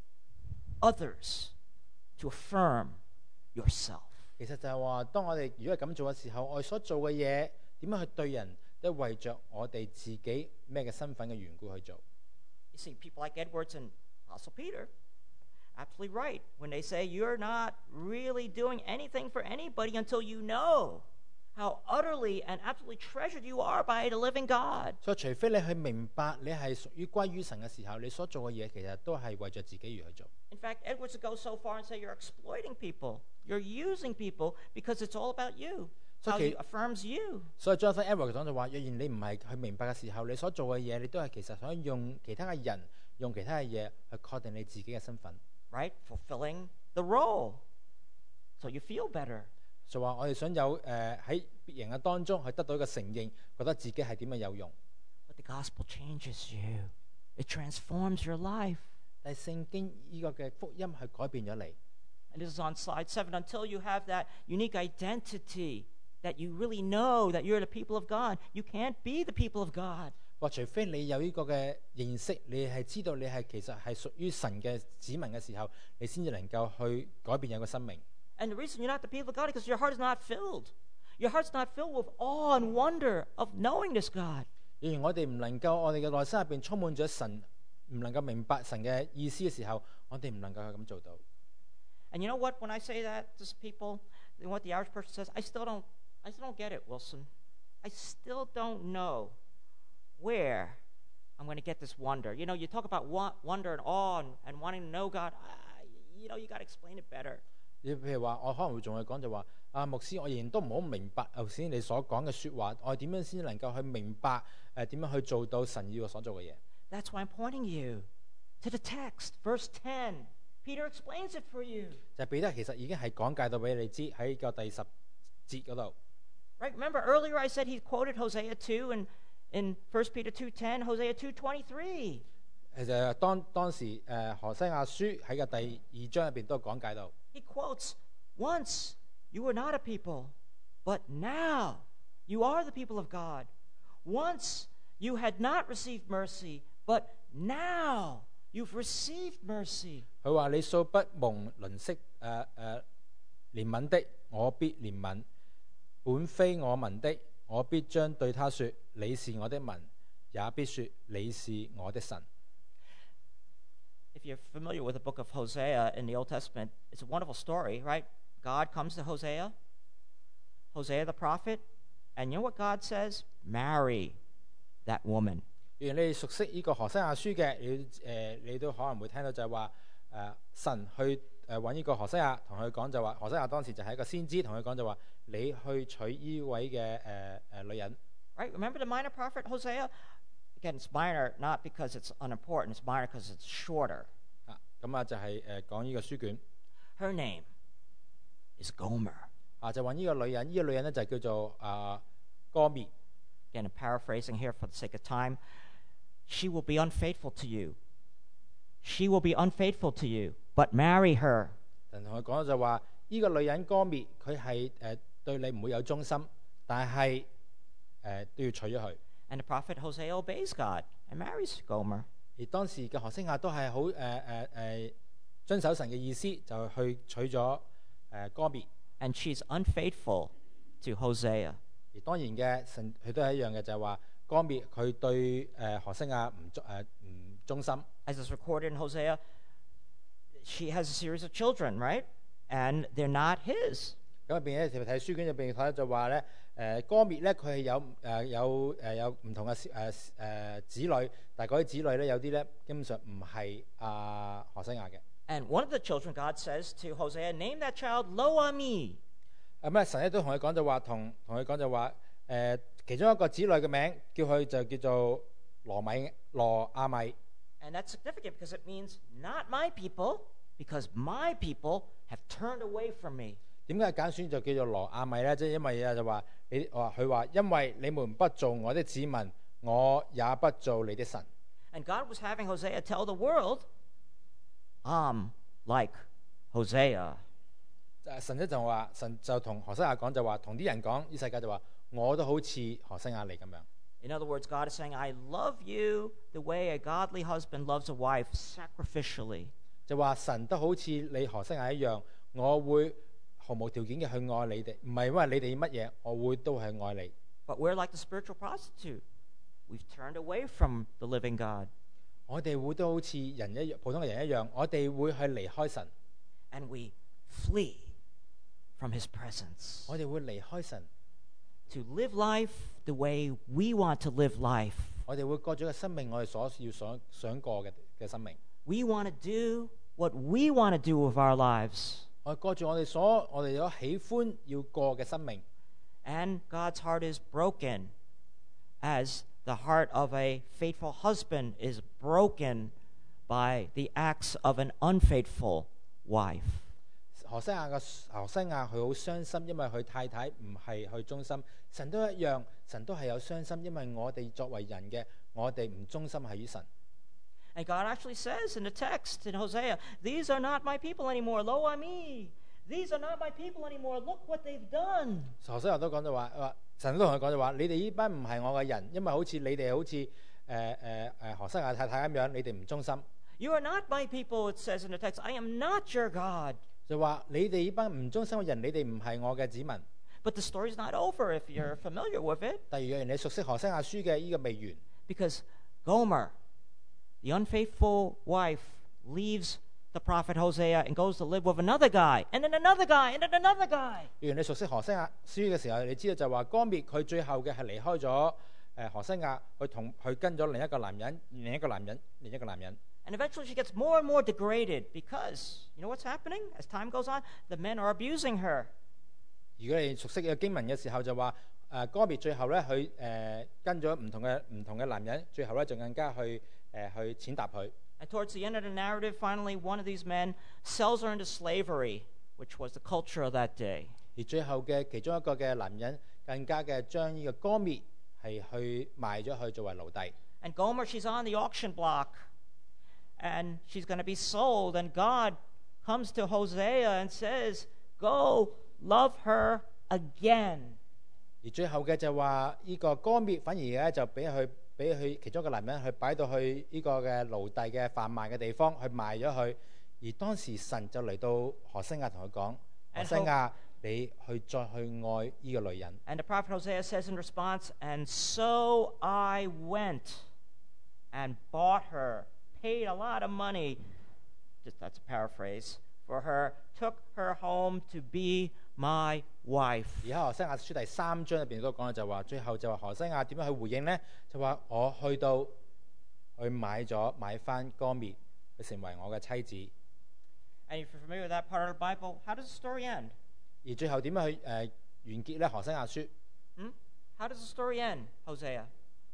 others to affirm yourself. 其實就係話，當我哋如果係咁做嘅時候，我哋所做嘅嘢點樣去對人，都係為着我哋自己咩嘅身份嘅緣故去做。 You see, people like Edwards and Apostle Peter, absolutely right when they say you're not really doing anything for anybody until you know how utterly and absolutely treasured you are by the living God. 所以除非你去明白你係屬於歸於神嘅時候，你所做嘅嘢其實都係為着自己而去做。 In fact, Edwards would go so far and say you're exploiting people. You're using people because it's all about you. How Okay. it affirms you. 所以 Jonathan Edwards 講就話：若然你唔係去明白嘅時候，你所做嘅嘢，你都係其實想用其他嘅人，用其他嘅嘢去確定你自己嘅身份。 Right? Fulfilling the role. So you feel better. 就話我哋想有誒喺別人嘅當中去得到一個承認，覺得自己係點樣有用。 But the gospel changes you. It transforms your life. 但係聖經呢個嘅福音係改變咗你。 And this is on slide seven. Until you have that unique identity that you really know that you're the people of God, you can't be the people of God. 話除非你有呢個嘅認識，你係知道你係其實係屬於神嘅子民嘅時候，你先至能夠去改變有個生命。 And the reason you're not the people of God is because your heart is not filled. Your heart's not filled with awe and wonder of knowing this God. 既然我哋唔能夠，我哋嘅內心入邊充滿咗神，唔能夠明白神嘅意思嘅時候，我哋唔能夠去咁做到。 And you know what? When I say that to people, what the average person says, I still don't, I still don't get it, Wilson. I still don't know where I'm going to get this wonder. You know, you talk about wa- wonder and awe and, and wanting to know God. I, you know, you got to explain it better. 你譬如話，我可能會仲去講就話：啊，牧師，我仍然都唔好明白頭先你所講嘅説話，我點樣先能夠去明白誒點樣去做到神要我所做嘅嘢？ That's why I'm pointing you to the text, verse ten. Peter explains it for you. 就係彼得其實已經係講解到俾你知喺個第十節嗰度。 Right? Remember earlier I said he quoted Hosea two and in First Peter two ten, Hosea two twenty-three. 其實當當時誒何西亞書喺個第二章入邊都講解到。 He quotes, once you were not a people, but now you are the people of God. Once you had not received mercy, but now you've received mercy. 佢話：你素不蒙吝惜誒誒憐憫的，我必憐憫；本非我民的，我必將對他說：你是我的民，也必說你是我的神。 If you're familiar with the book of Hosea in the Old Testament, it's a wonderful story, right? God comes to Hosea, Hosea the prophet, and you know what God says? Marry that woman. 如果你熟悉呢個何西亞書嘅，你誒、呃、你都可能會聽到就係話誒神去誒揾呢個何西亞，同佢講就話何西亞當時就係一個先知，同佢講就話你去娶呢位嘅誒誒女人。 Right? Remember the minor prophet Hosea? Again, it's minor not because it's unimportant, it's minor because it's shorter. 啊，咁啊就係誒講呢個書卷。 Her name is Gomer. 啊，就揾呢個女人，呢、這個女人咧就叫做啊歌篾。 Again, I'm paraphrasing here for the sake of time. She will be unfaithful to you. She will be unfaithful to you, but marry her. 人同佢講就話，呢、這個女人歌篾，佢係誒對你唔會有忠心，但係誒、呃、都要娶咗佢。 And the prophet Hosea obeys God and marries Gomer. 而當時嘅何西亞都係好誒誒誒遵守神嘅意思，就去娶咗誒歌篾。 And she's unfaithful to Hosea. 而當然嘅神佢都係一樣嘅，就係話歌篾佢對誒何西亞唔忠誒唔忠心。 As is recorded in Hosea, she has a series of children, right? And they're not his. 咁入邊咧，睇書卷入邊睇就話咧，誒歌篾咧佢係有誒有誒有唔同嘅誒誒子女，但係嗰啲子女咧有啲咧基本上唔係阿何西亞嘅。 And one of the children, God says to Hosea, name that child Lo-Ami. 咁咧神咧都同佢講就話，同同佢講就話，誒其中一個子女嘅名叫佢就叫做羅米羅亞米。 And that's significant because it means not my people, because my people have turned away from me. 點解揀選就叫做羅亞米咧？即係因為啊就話你話佢話，因為你們不做我的子民，我也不做你的神。 And God was having Hosea tell the world, I'm like Hosea. 誒神咧就話，神就同何西亞講就話，同啲人講，呢世界就話我都好似何西亞你咁樣。 In other words, God is saying, I love you the way a godly husband loves a wife, sacrificially. 就話神都好似你何西亞一樣，我會毫無條件嘅去愛你哋，唔係因為你哋乜嘢，我會都係愛你。 But we're like the spiritual prostitute. We've turned away from the living God. 我哋會都好似人一樣，普通嘅人一樣，我哋會去離開神， And we flee from His presence. 我哋會離開神， To live life the way we want to live life. 我哋會過咗個生命，我哋所要想想過嘅嘅生命。 We want to do what we want to do with our lives. 我哋過住我哋所我哋所喜歡要過嘅生命。 And God's heart is broken, as the heart of a faithful husband is broken by the acts of an unfaithful wife. 何西亞嘅何西亞佢好傷心，因為佢太太唔係去忠心。神都一樣，神都係有傷心，因為我哋作為人嘅，我哋唔忠心係於神。 And God actually says in the text in Hosea, these are not my people anymore. Lo ami. These are not my people anymore. Look what they've done. 何西亞都講咗話，話神都同佢講咗話，你哋呢班唔係我嘅人，因為好似你哋好似誒誒誒何西亞太太咁樣，你哋唔忠心。 You are not my people, it says in the text. I am not your God. 就話你哋呢班唔忠心嘅人，你哋唔係我嘅子民。 But the story's not over if you're familiar with it. 第二樣，你熟悉何西亞書嘅呢個未完， Because Gomer, the unfaithful wife, leaves the prophet Hosea and goes to live with another guy, and then another guy, and then another guy. 若然你熟悉何西亞書嘅時候，你知道就話歌滅佢最後嘅係離開咗誒何西亞，去同去跟咗另一個男人，另一個男人，另一個男人。 And eventually she gets more and more degraded because, you know what's happening? As time goes on, the men are abusing her. 如果你熟悉嘅經文嘅時候，就話誒歌滅最後咧，佢誒、呃、跟咗唔同嘅唔同嘅男人，最後咧就更加去誒、呃、去踐踏佢。 And towards the end of the narrative, finally one of these men sells her into slavery, which was the culture of that day. 而最後嘅其中一個嘅男人，更加嘅將呢個歌滅係去賣咗去作為奴隸。 And Gomer, she's on the auction block, and she's going to be sold. And God comes to Hosea and says, go love her again. 而最後嘅就話呢個歌滅反而咧就俾佢俾佢其中一個男人去擺到去呢個嘅奴隸嘅販賣嘅地方去賣咗佢。而當時神就嚟到何西亞同佢講：何 And 西亞，你去再去愛呢個女人。 And the prophet Hosea says in response, and so I went and bought her, paid a lot of money, just that's a paraphrase, for her, took her home to be my wife. 而喺何西亞書第三章入邊都講到就話，最後就話何西亞點樣去回應呢？就話我去到去買咗買翻歌滅，佢成為我嘅妻子。 And if you're familiar with that part of the Bible, how does the story end? 而最後點樣去誒、呃、完結呢？何西亞書 Hmm? How does the story end, Hosea?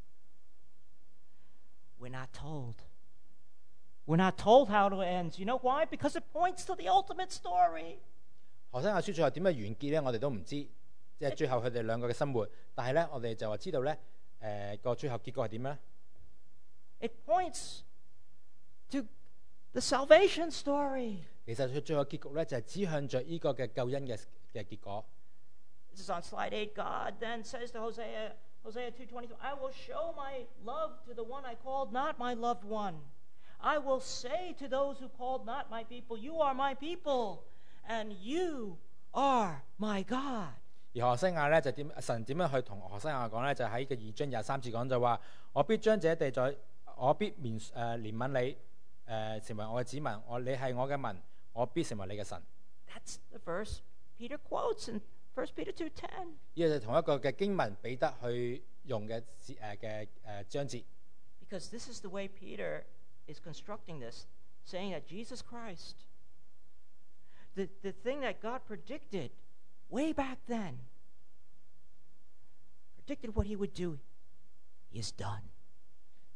We're not told. We're not told how it ends. You know why? Because it points to the ultimate story. 何西亞書最後點樣完結呢？我哋都唔知，即係最後佢哋兩個嘅生活。但係咧，我哋就話知道咧，誒、呃、個最後結果係點咧？ It points to the salvation story. 其實佢最後結局咧就係、是、指向着呢個嘅救恩嘅嘅結果。 This is on slide eight. God then says to Hosea, Hosea two twenty-two, I will show my love to the one I called not my loved one. I will say to those who called not my people, you are my people, and you are my God. 而何西亞咧就點神點樣去同何西亞講咧？就喺個二章廿三節講就話：我必將這地在，我必憐誒憐憫你，誒、呃、成為我嘅子民，我你係我嘅民，我必成為你嘅神。 That's the verse Peter quotes in First Peter two ten. 呢個就同一個嘅經文彼得去用嘅誒嘅誒章節。 Because this is the way Peter is constructing this, saying that Jesus Christ, the, the thing that God predicted way back then, predicted what he would do, he is done.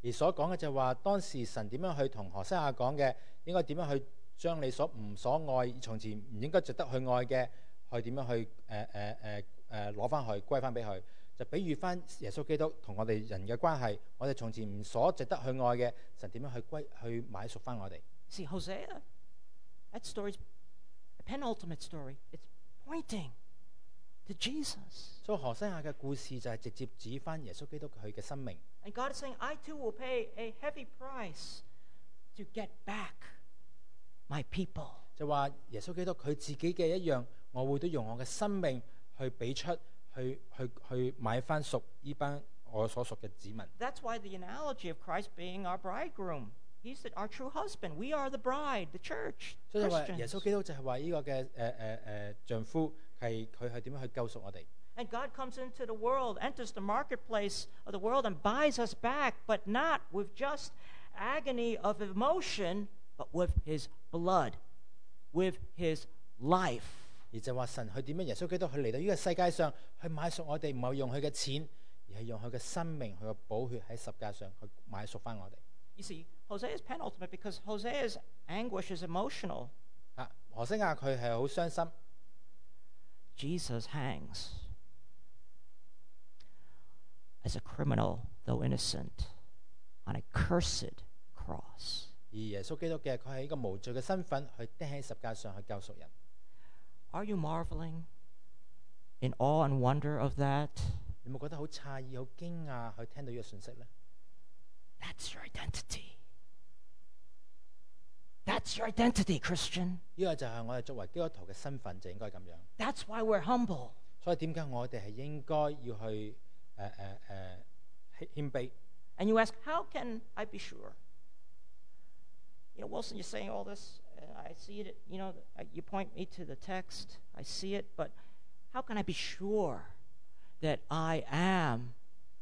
而所講嘅就係話，當時神點樣去同何西亞講嘅，應該點樣去將你所唔所愛，從前唔應該值得去愛嘅，去點樣去誒誒誒誒攞翻去歸翻俾佢，就比喻翻耶穌基督同我哋人嘅關係。我哋從前唔所值得去愛嘅，神點樣去歸去買贖翻我哋。 See, Hosea, that story's a penultimate story. It's pointing to Jesus. 所以何西亞嘅故事就係直接指翻耶穌基督佢嘅生命。 And God is saying, I too will pay a heavy price to get back my people. 就話耶穌基督佢自己嘅一樣，我會都用我嘅生命去俾出，去去去買翻屬呢班我所屬嘅子民。 That's why the analogy of Christ being our bridegroom. He's the, our true husband. We are the bride, the church, 所以話耶 Christians. 穌基督就係話呢個嘅誒誒誒丈夫係佢係點樣去救贖我哋。 And God comes into the world, enters the marketplace of the world and buys us back, but not with just agony of emotion, but with his blood, with his life. 而就話神佢點樣耶穌基督佢嚟到呢個世界上去買贖我哋，唔係用佢嘅錢，而係用佢嘅生命，佢嘅寶血喺十架上去買贖翻我哋。 You see, Hosea is penultimate because Hosea's anguish is emotional. 啊，何西亞佢係好傷心。 Jesus hangs as a criminal, though innocent, on a cursed cross. 而耶穌基督嘅佢係一個無罪嘅身份，去釘喺十架上去救贖人。 Are you marveling in awe and wonder of that? 你有冇覺得好詫異、好驚訝去聽到呢個信息呢？ That's your identity. That's your identity, Christian. 呢個就係我哋作為基督徒嘅身份，就應該咁樣。 That's why we're humble. 所以點解我哋係應該要去誒誒誒謙卑？ And you ask, how can I be sure? You know, Wilson, you're saying all this, and I see it, you know, you point me to the text, I see it, but how can I be sure that I am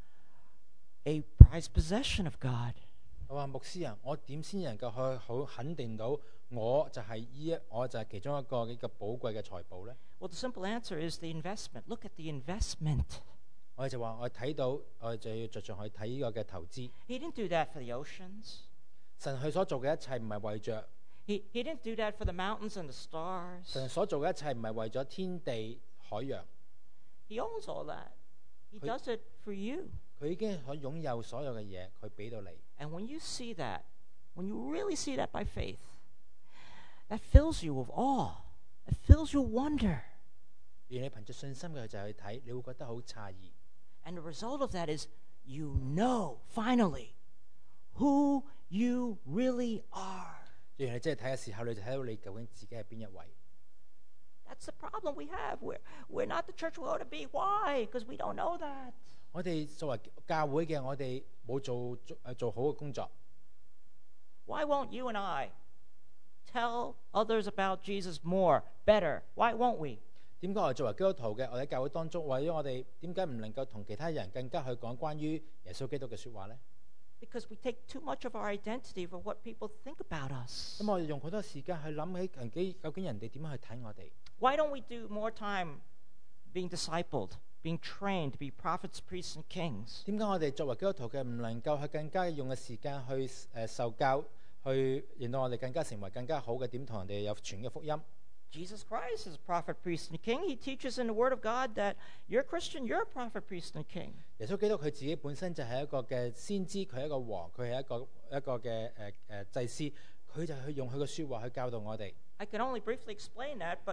a prized possession of God? 我話牧師啊，我點先能夠去好肯定到我就係依一，我就係其中一個呢個寶貴嘅財寶咧？ Well, the simple answer is the investment. Look at the investment. 我哋就話我睇到，我哋就要着重去睇呢個嘅投資。 He didn't do that for the oceans. 神佢所做嘅一切唔係為着， He, he didn't do that for the mountains and the stars. 神所做嘅一切唔係為咗天地海洋， He owns all that. He He- does it for you. 佢已經可以擁有所有嘅嘢，佢俾到你。 And when you see that, when you really see that by faith, that fills you with awe. It fills you with wonder. 而你憑着信心嘅就去睇，你會覺得好詫異。 And the result of that is you know, finally, who you really are. 既然你真係睇嘅時候，你就睇到你究竟自己係邊一位。 That's the problem we have. We're, we're not the church we ought to be. Why? Because we don't know that. 我哋作為教會嘅，我哋冇做做誒做好嘅工作。 Why won't you and I tell others about Jesus more, better? Why won't we? 點解我哋作為基督徒嘅，我哋喺教會當中，為咗我哋點解唔能夠同其他人更加去講關於耶穌基督嘅説話呢？ Because we take too much of our identity for what people think about us. 咁我哋用好多時間去諗起人己究竟人哋點樣去睇我哋？ Why don't we do more time being discipled, being trained to be prophets, priests, and kings? 點解我哋作為基督徒嘅唔能夠去更加用嘅時間去誒、呃、受教，去令到我哋更加成為更加好嘅點同人哋有傳嘅福音？ Jesus Christ is a prophet, priest, and king. He teaches in the Word of God that you're a Christian, you're a prophet, priest, and king. 耶穌基督佢自己本身就係一個嘅先知，佢係一個王，佢係一個一個嘅誒誒祭司，佢就去用佢嘅説話去教導我哋。 I can only briefly explain that, but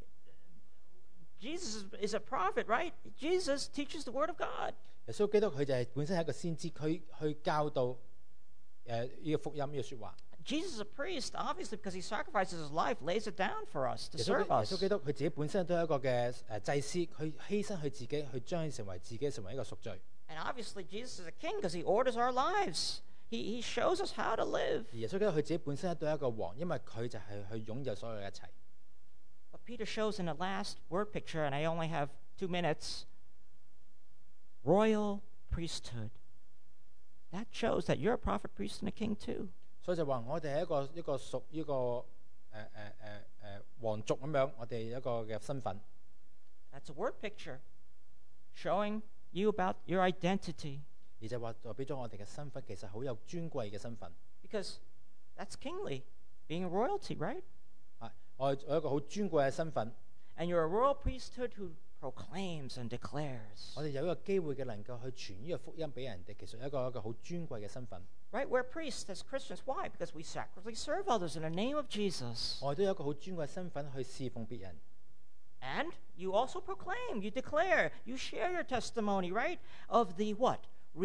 Jesus is, is a prophet, right? Jesus teaches the Word of God. 耶穌基督佢就係本身係一個先知，佢去教導誒呢個福音呢個説話。 Jesus is a priest, obviously, because he sacrifices his life, lays it down for us to 耶穌 serve 耶 us. 穌基督佢自己本身都係一個嘅誒祭司，佢犧牲佢自己，去將佢成為自己成為一個贖罪。 And obviously, Jesus is a king because he orders our lives. He, he shows us how to live. 而耶穌基督佢自己本身都係一個王，因為佢就係去擁有所有嘅一切。 But Peter shows in the last word picture, and I only have two minutes, royal priesthood. That shows that you're a prophet, priest, and a king too. 所以就話我哋係一個一個屬呢個誒誒誒誒皇族咁樣，我哋一個嘅身份。 That's a word picture showing you about your identity. 而就話代表咗我哋嘅身份其實好有尊貴嘅身份。 Because that's kingly, being royalty, right? 啊，我係我有一個好尊貴嘅身份， And you're a royal priesthood who proclaims and declares. 我哋有一個機會嘅能夠去傳呢個福音俾人哋，其實有一個一個好尊貴嘅身份。 Right? We're priests as Christians. Why? Because we sacrificially serve others in the name of Jesus. 我哋都有一個好尊貴嘅身份去侍奉別人。 And you also proclaim, you declare, you share your testimony, right? Of the what?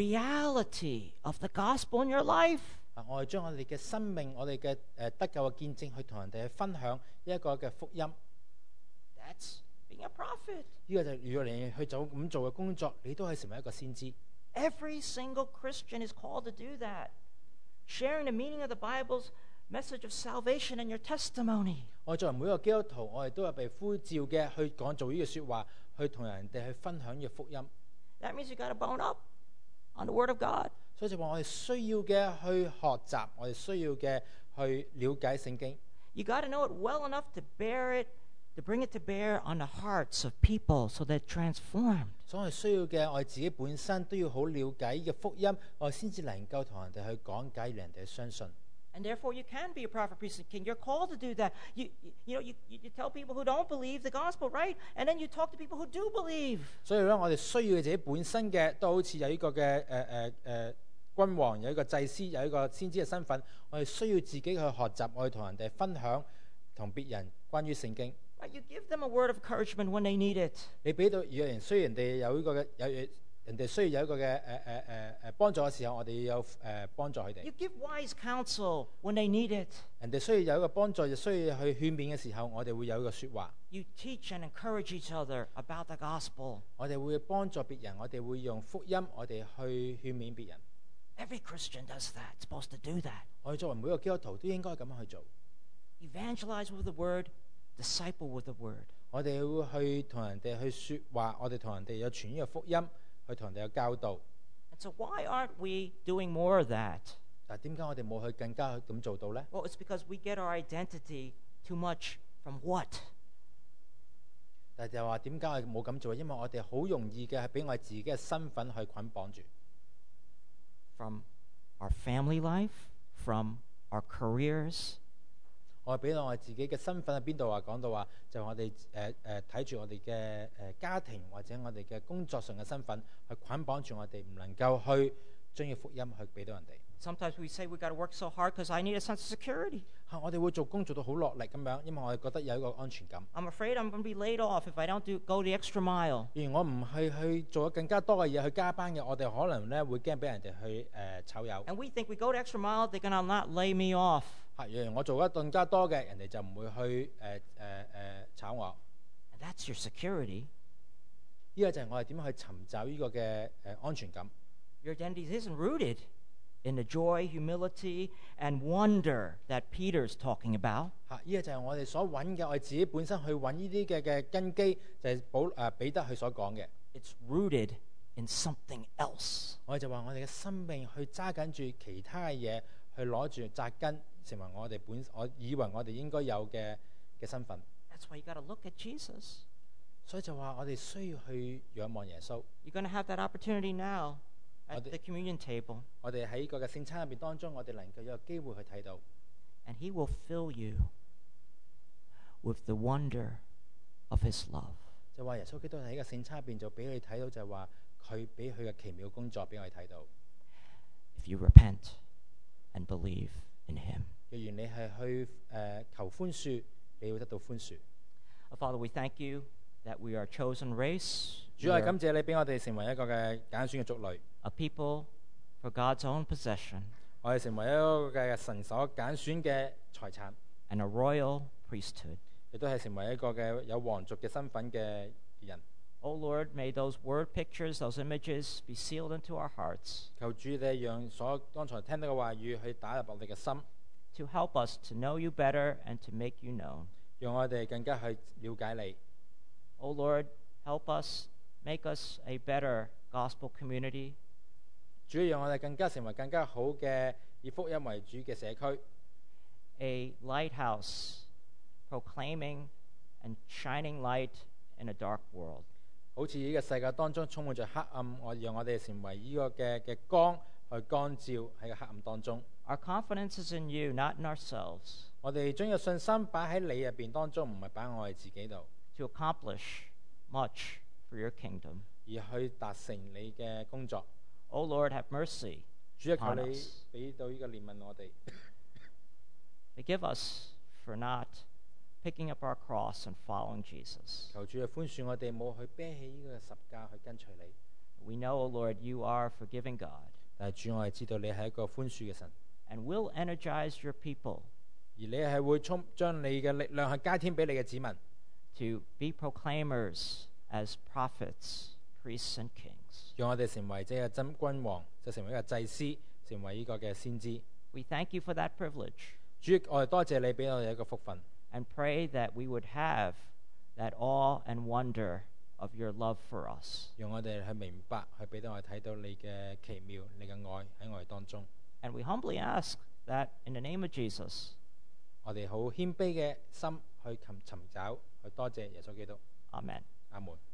Reality of the gospel in your life. 啊，我哋將我哋嘅生命、我哋嘅誒得救嘅見證，去同人哋去分享呢一個嘅福音。 That's being a prophet. 呢個就如果你去做咁做嘅工作，你都可以成為一個先知。 Every single Christian is called to do that. Sharing the meaning of the Bible's message of salvation and your testimony. 我作為每一個基督徒，我哋都有被呼召嘅去講做呢個説話，去同人哋去分享呢個福音。 That means you got to bone up on the Word of God. 所以就話我哋需要嘅去學習，我哋需要嘅去了解聖經。 You got to know it well enough to bear it, to bring it to bear on the hearts of people so they're transformed. 所以我哋需要嘅，我哋自己本身都要好了解呢個福音，我哋先至能夠同人哋去講解，讓人哋去相信。 And therefore, you can be a prophet, priest, and king. You're called to do that. You, you, you know, you, you tell people who don't believe the gospel, right? And then you talk to people who do believe. 所以咧，我哋需要嘅自己本身嘅，都好似有呢個嘅誒誒誒君王，有一個祭司，有一個先知嘅身份。我哋需要自己去學習，我哋同人哋分享，同別人關於聖經。 Right? You give them a word of encouragement when they need it. 你俾到如果人需要人哋有呢個嘅有人哋需要有一個嘅誒誒誒誒幫助嘅時候，我哋要有誒、呃、幫助佢哋。 You give wise counsel when they need it. 人哋需要有一個幫助，就需要去勸勉嘅時候，我哋會有一個説話。 You teach and encourage each other about the gospel. 我哋會幫助別人，我哋會用福音，我哋去勸勉別人。 Every Christian does that. It's supposed to do that. 我哋作為每個基督徒都應該咁樣去做。 Evangelize with the word, disciple with the word. 我哋會去同人哋去説話，我哋同人哋有傳呢個福音，去同人哋有教導。 And so why aren't we doing more of that? 但係點解我哋冇去更加去咁做到呢？ Well, it's because we get our identity too much from what? 但係就話點解我哋冇咁做？因為我哋好容易嘅係俾我哋自己嘅身份去捆綁住。 From our family life, from our careers, 我哋俾到我哋自己嘅身份喺邊度啊？講到話就我哋誒誒睇住我哋嘅誒家庭或者我哋嘅工作上嘅身份去捆綁住我哋，唔能夠去將呢個福音去俾到人哋。 sometimes we say we got to work so hard because I need a sense of security. 嚇、我哋會做工做到好落力咁樣，因為我哋覺得有一個安全感。 I'm afraid I'm going to be laid off if I don't do, go the extra mile. 如果我唔係去做更加多嘅嘢去加班嘅，我哋可能咧會驚俾人哋去誒炒魷。 And we think we go the extra mile, they're going to not lay me off. 嚇，如果我做得更加多嘅，人哋就唔會去誒誒誒炒我。 And that's your security. 呢個就係我哋點樣去尋找呢個嘅誒安全感。 Your identity isn't rooted in the joy, humility, and wonder that Peter's talking about. 嚇，呢個就係我哋所揾嘅，我哋自己本身去揾呢啲嘅嘅根基，就係保誒彼得佢所講嘅。 It's rooted in something else. 我哋就話我哋嘅生命去揸緊住其他嘅嘢，去攞住扎根，成為我哋本我以為我哋應該有嘅嘅身份。 That's why you got to look at Jesus. 所以就話我哋需要去仰望耶穌。 You're going to have that opportunity now at Are they- the communion table. 我哋喺個嘅聖餐入邊當中，我哋能夠有機會去睇到。 And he will fill you with the wonder of his love. 就話耶穌基督喺個聖餐入邊就俾你睇到，就係話佢俾佢嘅奇妙工作俾我哋睇到。 If you repent and believe in him. 若然你係去誒、呃求寬恕，你會得到寬恕。 Oh, Father, we thank you that we are a chosen race. 主 We 啊， are 感謝你俾我哋成為一個嘅揀選嘅族類， a people for God's own possession 我哋成為一個嘅神所揀選嘅財產， and a royal priesthood. 亦都係成為一個嘅有皇族嘅身份嘅人。 Oh Lord, may those word pictures, those images be sealed into our hearts 求主你讓所剛才聽到嘅話語去打入我哋嘅心， to help us to know you better and to make you known. 讓我哋更加去了解你。 Oh Lord, help us, make us a better gospel community, 主要讓我哋更加成為更加好嘅以福音為主嘅社區， a lighthouse proclaiming and shining light in a dark world. 好似呢個世界當中充滿着黑暗，我讓我哋成為呢個嘅嘅光去光照喺個黑暗當中。 Our confidence is in you, not in ourselves, 我哋將個信心擺喺你入邊當中，唔係擺喺我哋自己度， to accomplish much for your kingdom. 而去達成你嘅工作。 O Lord, have mercy 主啊，求 upon 你 us. 俾到呢個憐憫我哋， Forgive us for not picking up our cross and following Jesus. 求主去寬恕我哋冇去孭起呢個十架去跟隨你。 We know, O Lord, you are a forgiving God, 但係主，我係知道你係一個寬恕嘅神， and will energize your people 而你係會充將你嘅力量去加添俾你嘅子民， to be proclaimers as prophets, priests, and kings. 讓我哋成為即係真君王，就成為一個祭司，成為呢個嘅先知。 We thank you for that privilege 主，我哋多謝你俾我哋一個福分， and pray that we would have that awe and wonder of your love for us. 讓我哋去明白，去俾到我哋睇到你嘅奇妙，你嘅愛喺我哋當中。 And we humbly ask that in the name of Jesus. 我哋好謙卑嘅心去尋尋找，去多謝耶穌基督。 Amen. 阿門。